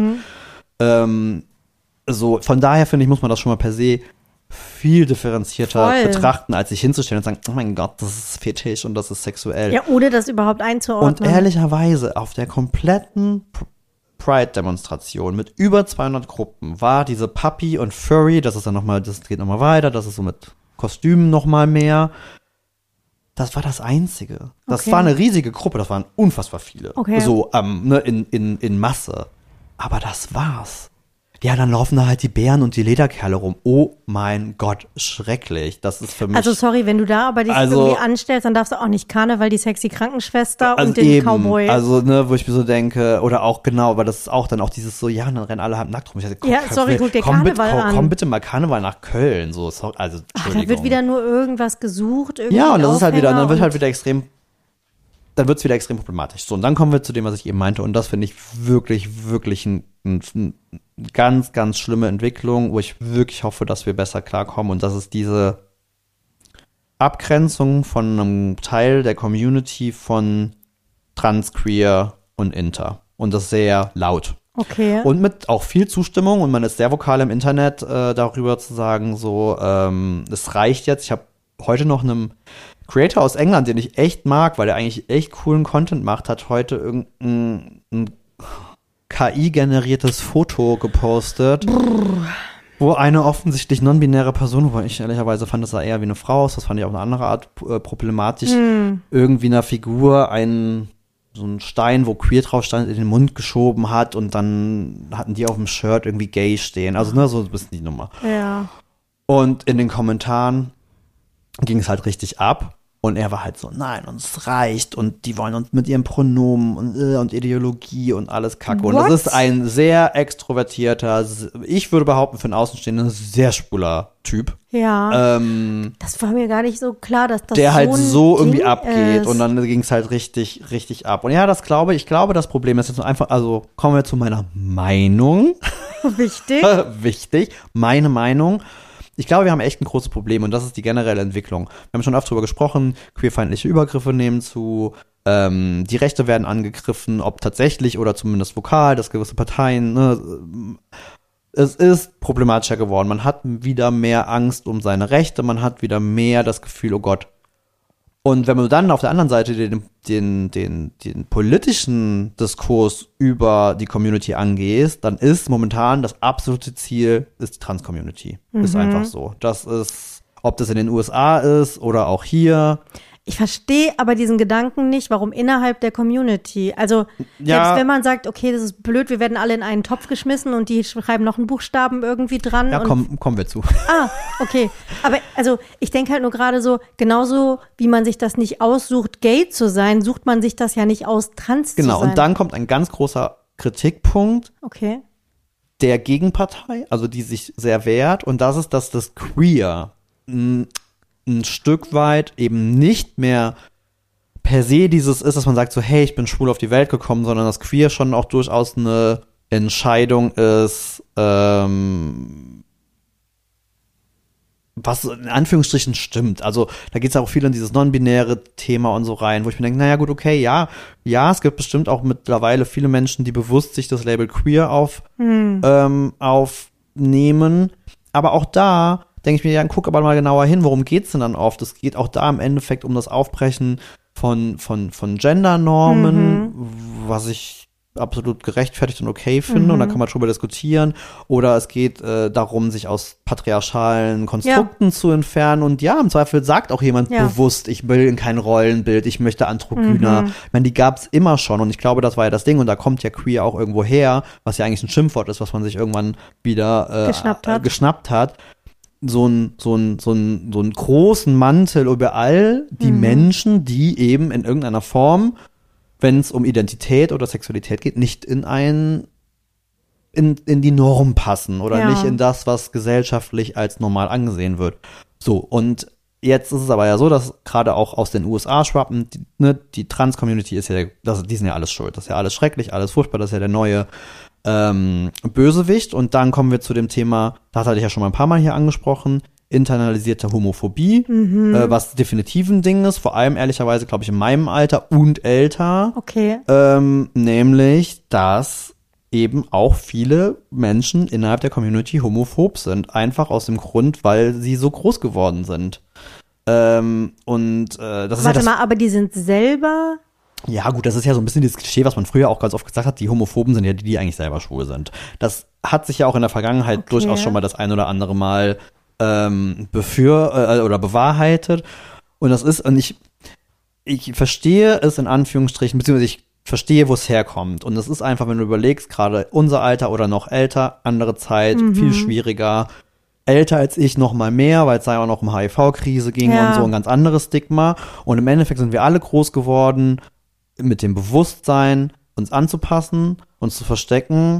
So, von daher finde ich, muss man das schon mal per se viel differenzierter betrachten, als sich hinzustellen und sagen, oh mein Gott, das ist fetisch und das ist sexuell. Ja, ohne das überhaupt einzuordnen. Und ehrlicherweise, auf der kompletten Pride-Demonstration mit über 200 Gruppen war diese Puppy und Furry, das geht nochmal weiter, das ist so mit Kostümen nochmal mehr. Das war das Einzige. Das war eine riesige Gruppe, das waren unfassbar viele. So in Masse. Aber das war's. Ja, dann laufen da halt die Bären und die Lederkerle rum. Oh mein Gott, schrecklich. Das ist für mich. Also sorry, wenn du da aber dich irgendwie anstellst, dann darfst du auch nicht Karneval, die sexy Krankenschwester und den Cowboy. Also, wo ich mir so denke, oder auch genau, aber das ist auch dann auch dieses so, ja, dann rennen alle halb nackt rum. Guck dir Karneval an. Komm bitte mal Karneval nach Köln. So, also, Entschuldigung. Da wird wieder nur irgendwas gesucht. Ja, und das ist halt wieder, dann wird halt wieder extrem. Dann wird es wieder extrem problematisch. So, und dann kommen wir zu dem, was ich eben meinte. Und das finde ich wirklich, wirklich eine ganz, ganz schlimme Entwicklung, wo ich wirklich hoffe, dass wir besser klarkommen. Und das ist diese Abgrenzung von einem Teil der Community von Trans, Queer und Inter. Und das sehr laut. Okay. Und mit auch viel Zustimmung. Und man ist sehr vokal im Internet darüber zu sagen, so, es reicht jetzt. Ich habe heute noch einem Creator aus England, den ich echt mag, weil der eigentlich echt coolen Content macht, hat heute irgendein KI-generiertes Foto gepostet, wo eine offensichtlich non-binäre Person, wobei ich ehrlicherweise fand, das sah eher wie eine Frau aus, das fand ich auf eine andere Art problematisch, irgendwie einer Figur so einen Stein, wo queer drauf stand, in den Mund geschoben hat und dann hatten die auf dem Shirt irgendwie gay stehen. Also so ein bisschen die Nummer. Ja. Und in den Kommentaren ging es halt richtig ab. Und er war halt so, nein, uns reicht und die wollen uns mit ihren Pronomen und Ideologie und alles Kacke. Und das ist ein sehr extrovertierter, ich würde behaupten, für einen Außenstehenden sehr schwuler Typ. Ja, das war mir gar nicht so klar, dass das der so halt so Ding irgendwie abgeht ist. und dann ging es halt richtig, richtig ab. Und ja, ich glaube, das Problem ist jetzt einfach, also kommen wir zu meiner Meinung. Wichtig. Wichtig, meine Meinung. Ich glaube, wir haben echt ein großes Problem und das ist die generelle Entwicklung. Wir haben schon oft drüber gesprochen, queerfeindliche Übergriffe nehmen zu, die Rechte werden angegriffen, ob tatsächlich oder zumindest vokal, dass gewisse Parteien, es ist problematischer geworden. Man hat wieder mehr Angst um seine Rechte, man hat wieder mehr das Gefühl, oh Gott. Und wenn du dann auf der anderen Seite den politischen Diskurs über die Community angehst, dann ist momentan das absolute Ziel ist die Trans-Community. Ist einfach so. Das ist, ob das in den USA ist oder auch hier. Ich verstehe aber diesen Gedanken nicht, warum innerhalb der Community. Also selbst wenn man sagt, okay, das ist blöd, wir werden alle in einen Topf geschmissen und die schreiben noch einen Buchstaben irgendwie dran. Ja, kommen wir zu. Ah, okay. Aber also ich denke halt nur gerade so, genauso wie man sich das nicht aussucht, gay zu sein, sucht man sich das ja nicht aus, trans zu sein. Genau, und dann kommt ein ganz großer Kritikpunkt der Gegenpartei, also die sich sehr wehrt. Und das ist, dass das Queer ein Stück weit eben nicht mehr per se dieses ist, dass man sagt so, hey, ich bin schwul auf die Welt gekommen, sondern dass Queer schon auch durchaus eine Entscheidung ist, was in Anführungsstrichen stimmt. Also da geht es auch viel in dieses non-binäre Thema und so rein, wo ich mir denke, naja gut, okay, ja, es gibt bestimmt auch mittlerweile viele Menschen, die bewusst sich das Label Queer aufnehmen, aber auch da denke ich mir, ja, guck aber mal genauer hin, worum geht's denn dann oft? Es geht auch da im Endeffekt um das Aufbrechen von Gendernormen, was ich absolut gerechtfertigt und okay finde, und da kann man drüber diskutieren. Oder es geht darum, sich aus patriarchalen Konstrukten zu entfernen. Und ja, im Zweifel sagt auch jemand bewusst, ich will in kein Rollenbild, ich möchte androgyner. Ich meine, die gab's immer schon, und ich glaube, das war ja das Ding, und da kommt ja Queer auch irgendwo her, was ja eigentlich ein Schimpfwort ist, was man sich irgendwann wieder geschnappt hat. So einen großen Mantel über all die Menschen, die eben in irgendeiner Form, wenn es um Identität oder Sexualität geht, nicht in die Norm passen oder nicht in das, was gesellschaftlich als normal angesehen wird. So, und jetzt ist es aber ja so, dass gerade auch aus den USA schwappen, die Trans-Community ist ja, die sind ja alles schuld. Das ist ja alles schrecklich, alles furchtbar, das ist ja der neue Bösewicht. Und dann kommen wir zu dem Thema, das hatte ich ja schon mal ein paar Mal hier angesprochen, internalisierte Homophobie, was definitiv ein Ding ist, vor allem ehrlicherweise, glaube ich, in meinem Alter und älter. Okay. Nämlich, dass eben auch viele Menschen innerhalb der Community homophob sind. Einfach aus dem Grund, weil sie so groß geworden sind. Das ist Warte mal, aber die sind selber... Ja, gut, das ist ja so ein bisschen dieses Klischee, was man früher auch ganz oft gesagt hat, die Homophoben sind ja die, die eigentlich selber schwul sind. Das hat sich ja auch in der Vergangenheit durchaus schon mal das ein oder andere Mal oder bewahrheitet. Und das ist, und ich verstehe es in Anführungsstrichen, beziehungsweise ich verstehe, wo es herkommt. Und das ist einfach, wenn du überlegst, gerade unser Alter oder noch älter, andere Zeit, viel schwieriger. Älter als ich noch mal mehr, weil es da ja auch noch um HIV-Krise ging und so ein ganz anderes Stigma. Und im Endeffekt sind wir alle groß geworden mit dem Bewusstsein, uns anzupassen, uns zu verstecken,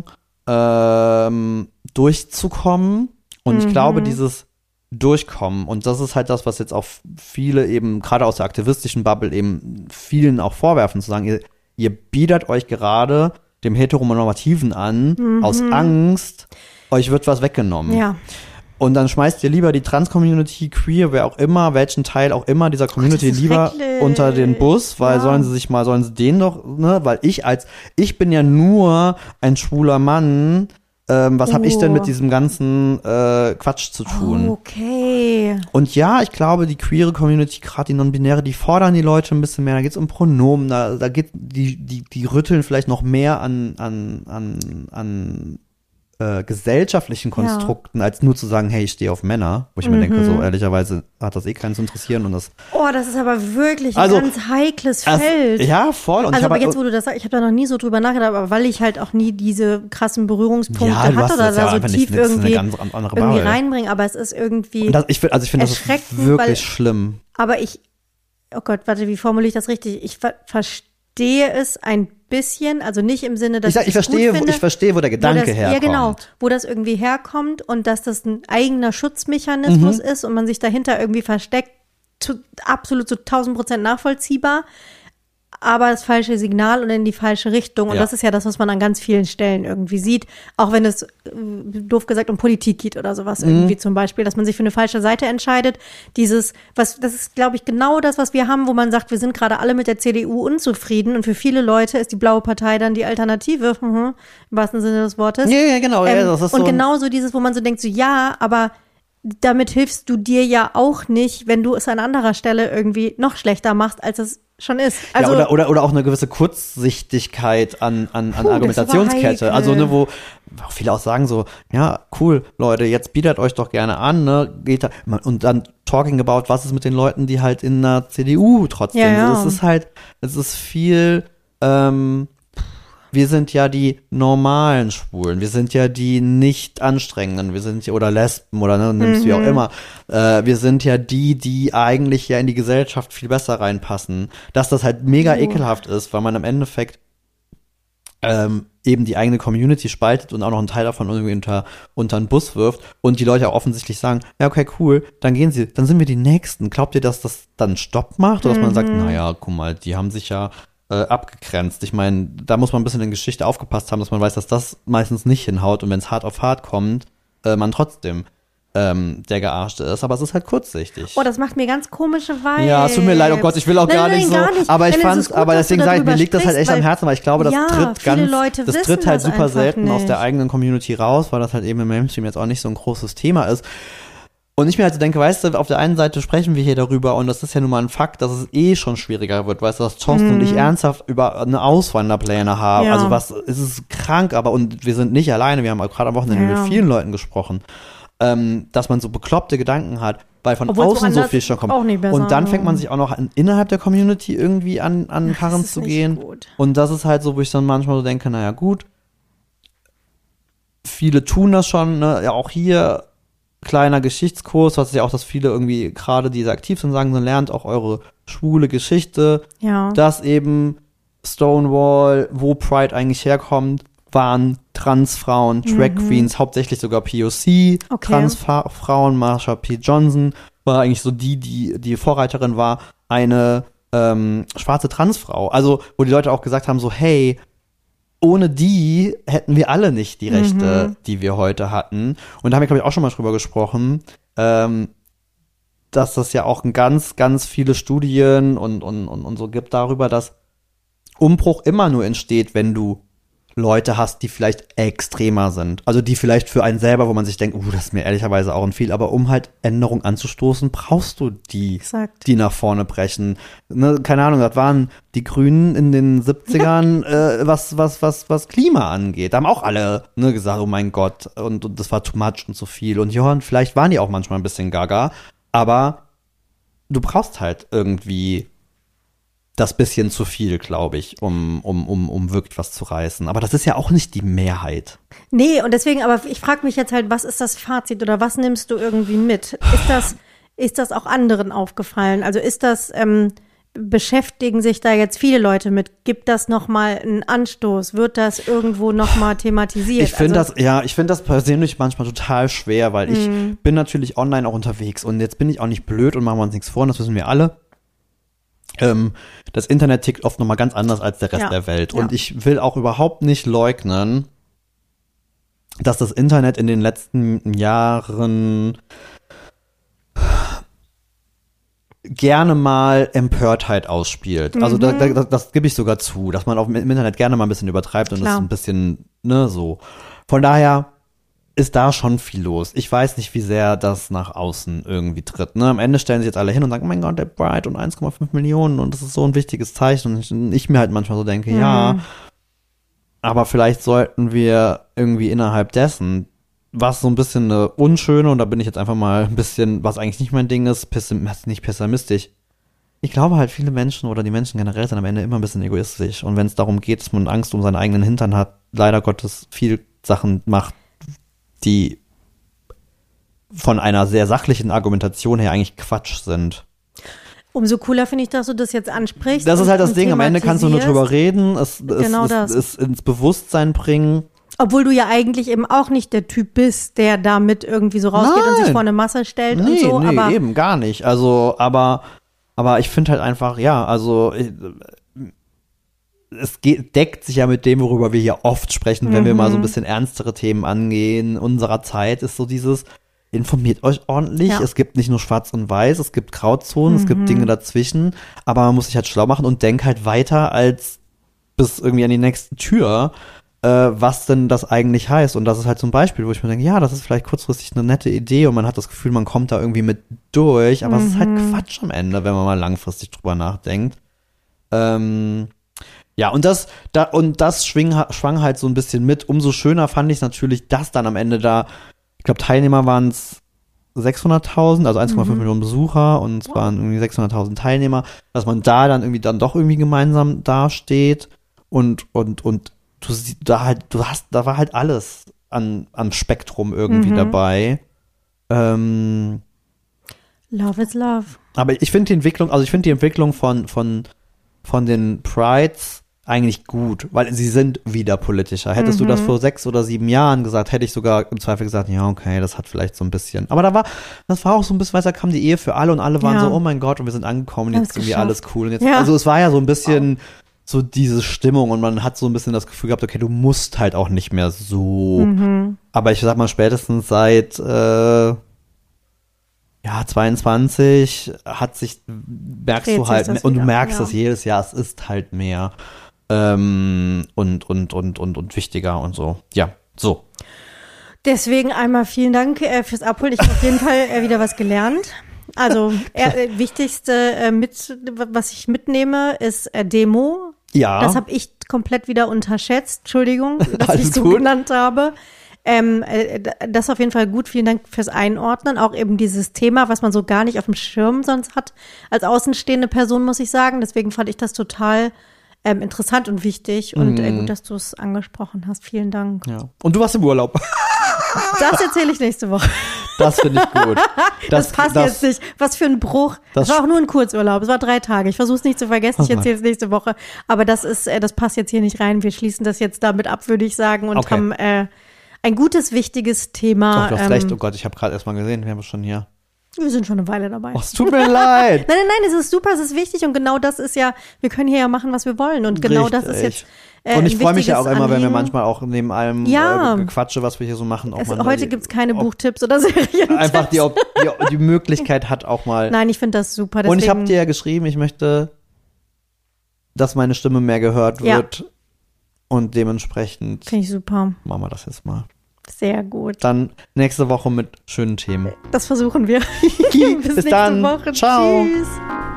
durchzukommen. Und ich glaube, dieses Durchkommen, und das ist halt das, was jetzt auch viele eben, gerade aus der aktivistischen Bubble eben vielen auch vorwerfen, zu sagen, ihr biedert euch gerade dem Heteronormativen an, aus Angst, euch wird was weggenommen. Ja. Und dann schmeißt ihr lieber die Trans-Community, queer, wer auch immer, welchen Teil auch immer dieser Community lieber unter den Bus, weil sollen sie den doch, ne, weil ich bin ja nur ein schwuler Mann, was habe ich denn mit diesem ganzen Quatsch zu tun? Okay. Und ja, ich glaube, die queere Community, gerade die Non-Binäre, die fordern die Leute ein bisschen mehr, da geht's um Pronomen, da geht die rütteln vielleicht noch mehr an gesellschaftlichen Konstrukten, als nur zu sagen, hey, ich stehe auf Männer, wo ich mir denke, so ehrlicherweise hat das keinen zu interessieren. Und das ist aber wirklich ein ganz heikles Feld. Ja, voll. Und aber jetzt, wo du das sagst, ich habe da noch nie so drüber nachgedacht, aber weil ich halt auch nie diese krassen Berührungspunkte hatte oder da so tief irgendwie reinbringen, aber es ist irgendwie ich finde das ist wirklich schlimm. Aber oh Gott, warte, wie formuliere ich das richtig? Ich verstehe es ein bisschen, also nicht im Sinne, dass ich verstehe, wo der Gedanke herkommt. Ja, genau, wo das irgendwie herkommt und dass das ein eigener Schutzmechanismus ist und man sich dahinter irgendwie versteckt, absolut zu 1000% nachvollziehbar, aber das falsche Signal und in die falsche Richtung. Und das ist ja das, was man an ganz vielen Stellen irgendwie sieht, auch wenn es, doof gesagt, um Politik geht oder sowas irgendwie zum Beispiel, dass man sich für eine falsche Seite entscheidet. Das ist, glaube ich, genau das, was wir haben, wo man sagt, wir sind gerade alle mit der CDU unzufrieden und für viele Leute ist die blaue Partei dann die Alternative, im wahrsten Sinne des Wortes. Ja, genau. Das ist und genauso dieses, wo man so denkt, so ja, aber damit hilfst du dir ja auch nicht, wenn du es an anderer Stelle irgendwie noch schlechter machst, als es schon ist. Also, ja, oder auch eine gewisse Kurzsichtigkeit an Argumentationskette. Also, ne, wo viele auch sagen so, ja, cool, Leute, jetzt bietet euch doch gerne an, ne, geht da, und dann talking about, was ist mit den Leuten, die halt in der CDU trotzdem sind. Es ist viel, wir sind ja die normalen Schwulen, wir sind ja die nicht anstrengenden, wir sind ja, oder Lesben oder ne, nimmst wie auch immer, wir sind ja die eigentlich ja in die Gesellschaft viel besser reinpassen, dass das halt mega ekelhaft ist, weil man im Endeffekt eben die eigene Community spaltet und auch noch einen Teil davon irgendwie unter den Bus wirft und die Leute auch offensichtlich sagen, ja, okay, cool, dann sind wir die Nächsten. Glaubt ihr, dass das dann Stopp macht? Oder dass man sagt, naja, guck mal, die haben sich ja abgegrenzt. Ich meine, da muss man ein bisschen in Geschichte aufgepasst haben, dass man weiß, dass das meistens nicht hinhaut und wenn es hart auf hart kommt, man trotzdem der Gearschte ist, aber es ist halt kurzsichtig. Oh, das macht mir ganz komische Vibes. Ja, es tut mir leid, oh Gott, ich will auch gar nicht so, aber ich fand, aber deswegen sage ich, mir liegt das halt echt am Herzen, weil ich glaube, das tritt halt super selten aus der eigenen Community raus, weil das halt eben im Mainstream jetzt auch nicht so ein großes Thema ist. Und ich mir halt so denke, weißt du, auf der einen Seite sprechen wir hier darüber und das ist ja nun mal ein Fakt, dass es schon schwieriger wird, weißt du, dass Thorsten und ich ernsthaft über eine Auswanderpläne haben. Ja. Also es ist krank, und wir sind nicht alleine, wir haben gerade am Wochenende mit vielen Leuten gesprochen, dass man so bekloppte Gedanken hat, weil von außen so viel schon kommt. Und dann fängt man sich auch noch innerhalb der Community irgendwie an Karren zu gehen. Gut. Und das ist halt so, wo ich dann manchmal so denke, naja gut, viele tun das schon, ne? Ja, auch hier kleiner Geschichtskurs, was ist ja auch, dass viele irgendwie, gerade die aktiv sind, sagen, so lernt auch eure schwule Geschichte, dass eben Stonewall, wo Pride eigentlich herkommt, waren Transfrauen, Drag Queens, hauptsächlich sogar POC, Transfrauen, Marsha P. Johnson war eigentlich so die Vorreiterin war, eine schwarze Transfrau. Also, wo die Leute auch gesagt haben, so, hey, ohne die hätten wir alle nicht die Rechte, die wir heute hatten. Und da haben wir, glaube ich, auch schon mal drüber gesprochen, dass das ja auch ganz, ganz viele Studien und so gibt darüber, dass Umbruch immer nur entsteht, wenn du Leute hast, die vielleicht extremer sind. Also die vielleicht für einen selber, wo man sich denkt, das ist mir ehrlicherweise auch ein viel, aber um halt Änderung anzustoßen, brauchst du die, die nach vorne brechen. Ne, keine Ahnung, das waren die Grünen in den 70ern, was Klima angeht. Da haben auch alle gesagt, oh mein Gott, und das war too much und zu viel. Und ja, vielleicht waren die auch manchmal ein bisschen gaga, aber du brauchst halt irgendwie das bisschen zu viel, glaube ich, um wirklich was zu reißen. Aber das ist ja auch nicht die Mehrheit. Nee, und deswegen, aber ich frage mich jetzt halt, was ist das Fazit oder was nimmst du irgendwie mit? Ist das auch anderen aufgefallen? Also ist das, beschäftigen sich da jetzt viele Leute mit? Gibt das nochmal einen Anstoß? Wird das irgendwo nochmal thematisiert? Ich finde das persönlich manchmal total schwer, weil ich bin natürlich online auch unterwegs und jetzt bin ich auch nicht blöd und machen wir uns nichts vor, das wissen wir alle. Das Internet tickt oft nochmal ganz anders als der Rest der Welt. Und ich will auch überhaupt nicht leugnen, dass das Internet in den letzten Jahren gerne mal Empörtheit ausspielt. Also das gebe ich sogar zu, dass man im Internet gerne mal ein bisschen übertreibt und es ein bisschen, so. Von daher ist da schon viel los. Ich weiß nicht, wie sehr das nach außen irgendwie tritt. Ne? Am Ende stellen sich jetzt alle hin und sagen, oh mein Gott, der Bright und 1,5 Millionen und das ist so ein wichtiges Zeichen. Und ich mir halt manchmal so denke, ja, aber vielleicht sollten wir irgendwie innerhalb dessen, was so ein bisschen eine unschöne, und da bin ich jetzt einfach mal ein bisschen, was eigentlich nicht mein Ding ist, nicht pessimistisch. Ich glaube halt, viele Menschen oder die Menschen generell sind am Ende immer ein bisschen egoistisch. Und wenn es darum geht, dass man Angst um seinen eigenen Hintern hat, leider Gottes viel Sachen macht, die von einer sehr sachlichen Argumentation her eigentlich Quatsch sind. Umso cooler finde ich, dass du das jetzt ansprichst. Das ist halt das Ding, am Ende kannst du nur drüber reden, es ins Bewusstsein bringen. Obwohl du ja eigentlich eben auch nicht der Typ bist, der damit irgendwie so rausgeht und sich vor eine Masse stellt und so. Nee, aber eben gar nicht. Also, aber ich finde halt einfach, es deckt sich ja mit dem, worüber wir hier oft sprechen, wenn wir mal so ein bisschen ernstere Themen angehen. Unserer Zeit ist so dieses, informiert euch ordentlich. Ja. Es gibt nicht nur schwarz und weiß, es gibt Grauzonen, es gibt Dinge dazwischen. Aber man muss sich halt schlau machen und denk halt weiter als bis irgendwie an die nächste Tür, was denn das eigentlich heißt. Und das ist halt so ein Beispiel, wo ich mir denke, ja, das ist vielleicht kurzfristig eine nette Idee und man hat das Gefühl, man kommt da irgendwie mit durch. Aber es ist halt Quatsch am Ende, wenn man mal langfristig drüber nachdenkt. Ja, und das schwang halt so ein bisschen mit. Umso schöner fand ich natürlich, dass dann am Ende da, ich glaube, Teilnehmer waren es 600.000, also 1,5 Millionen Besucher und es waren irgendwie 600.000 Teilnehmer, dass man da dann irgendwie dann doch irgendwie gemeinsam dasteht und du siehst, da war halt alles an Spektrum irgendwie dabei. Love is love. Aber ich finde die Entwicklung von den Prides eigentlich gut, weil sie sind wieder politischer. Hättest du das vor 6 oder 7 Jahren gesagt, hätte ich sogar im Zweifel gesagt, ja, okay, das hat vielleicht so ein bisschen. Aber das war auch so ein bisschen, weil da kam die Ehe für alle und alle waren so, oh mein Gott, und wir sind angekommen, jetzt ist irgendwie alles cool. Und jetzt, also es war ja so ein bisschen so diese Stimmung und man hat so ein bisschen das Gefühl gehabt, okay, du musst halt auch nicht mehr so. Aber ich sag mal, spätestens seit 22 merkst du halt, und du merkst das jedes Jahr, es ist halt mehr und wichtiger und so. Ja, so. Deswegen einmal vielen Dank fürs Abholen. Ich habe auf jeden Fall wieder was gelernt. Also wichtigste, was ich mitnehme, ist Demo. Ja. Das habe ich komplett wieder unterschätzt. Entschuldigung, dass ich so gut genannt habe. Das ist auf jeden Fall gut. Vielen Dank fürs Einordnen. Auch eben dieses Thema, was man so gar nicht auf dem Schirm sonst hat, als außenstehende Person, muss ich sagen. Deswegen fand ich das total interessant und wichtig. Und gut, dass du es angesprochen hast. Vielen Dank. Ja. Und du warst im Urlaub. Das erzähle ich nächste Woche. Das finde ich gut. Das passt jetzt nicht. Was für ein Bruch. Das war auch nur ein Kurzurlaub. Es war 3 Tage. Ich versuche es nicht zu vergessen. Ich erzähle es nächste Woche. Aber das passt jetzt hier nicht rein. Wir schließen das jetzt damit ab, würde ich sagen. Und haben ein gutes, wichtiges Thema. Doch, du hast recht. Oh Gott, ich habe gerade erst mal gesehen. Wir haben es schon hier. Wir sind schon eine Weile dabei. Oh, es tut mir leid. Nein, es ist super, es ist wichtig und genau das ist ja, wir können hier ja machen, was wir wollen und genau das ist jetzt und ich freue mich ja auch immer, wenn wir manchmal auch neben allem Gequatsche, was wir hier so machen, auch mal heute gibt es keine Buchtipps oder Serientipps. Einfach die Möglichkeit hat auch mal. Nein, ich finde das super. Und ich habe dir ja geschrieben, ich möchte, dass meine Stimme mehr gehört wird und dementsprechend finde ich super. Machen wir das jetzt mal. Sehr gut. Dann nächste Woche mit schönen Themen. Das versuchen wir. Bis nächste Woche. Ciao. Tschüss.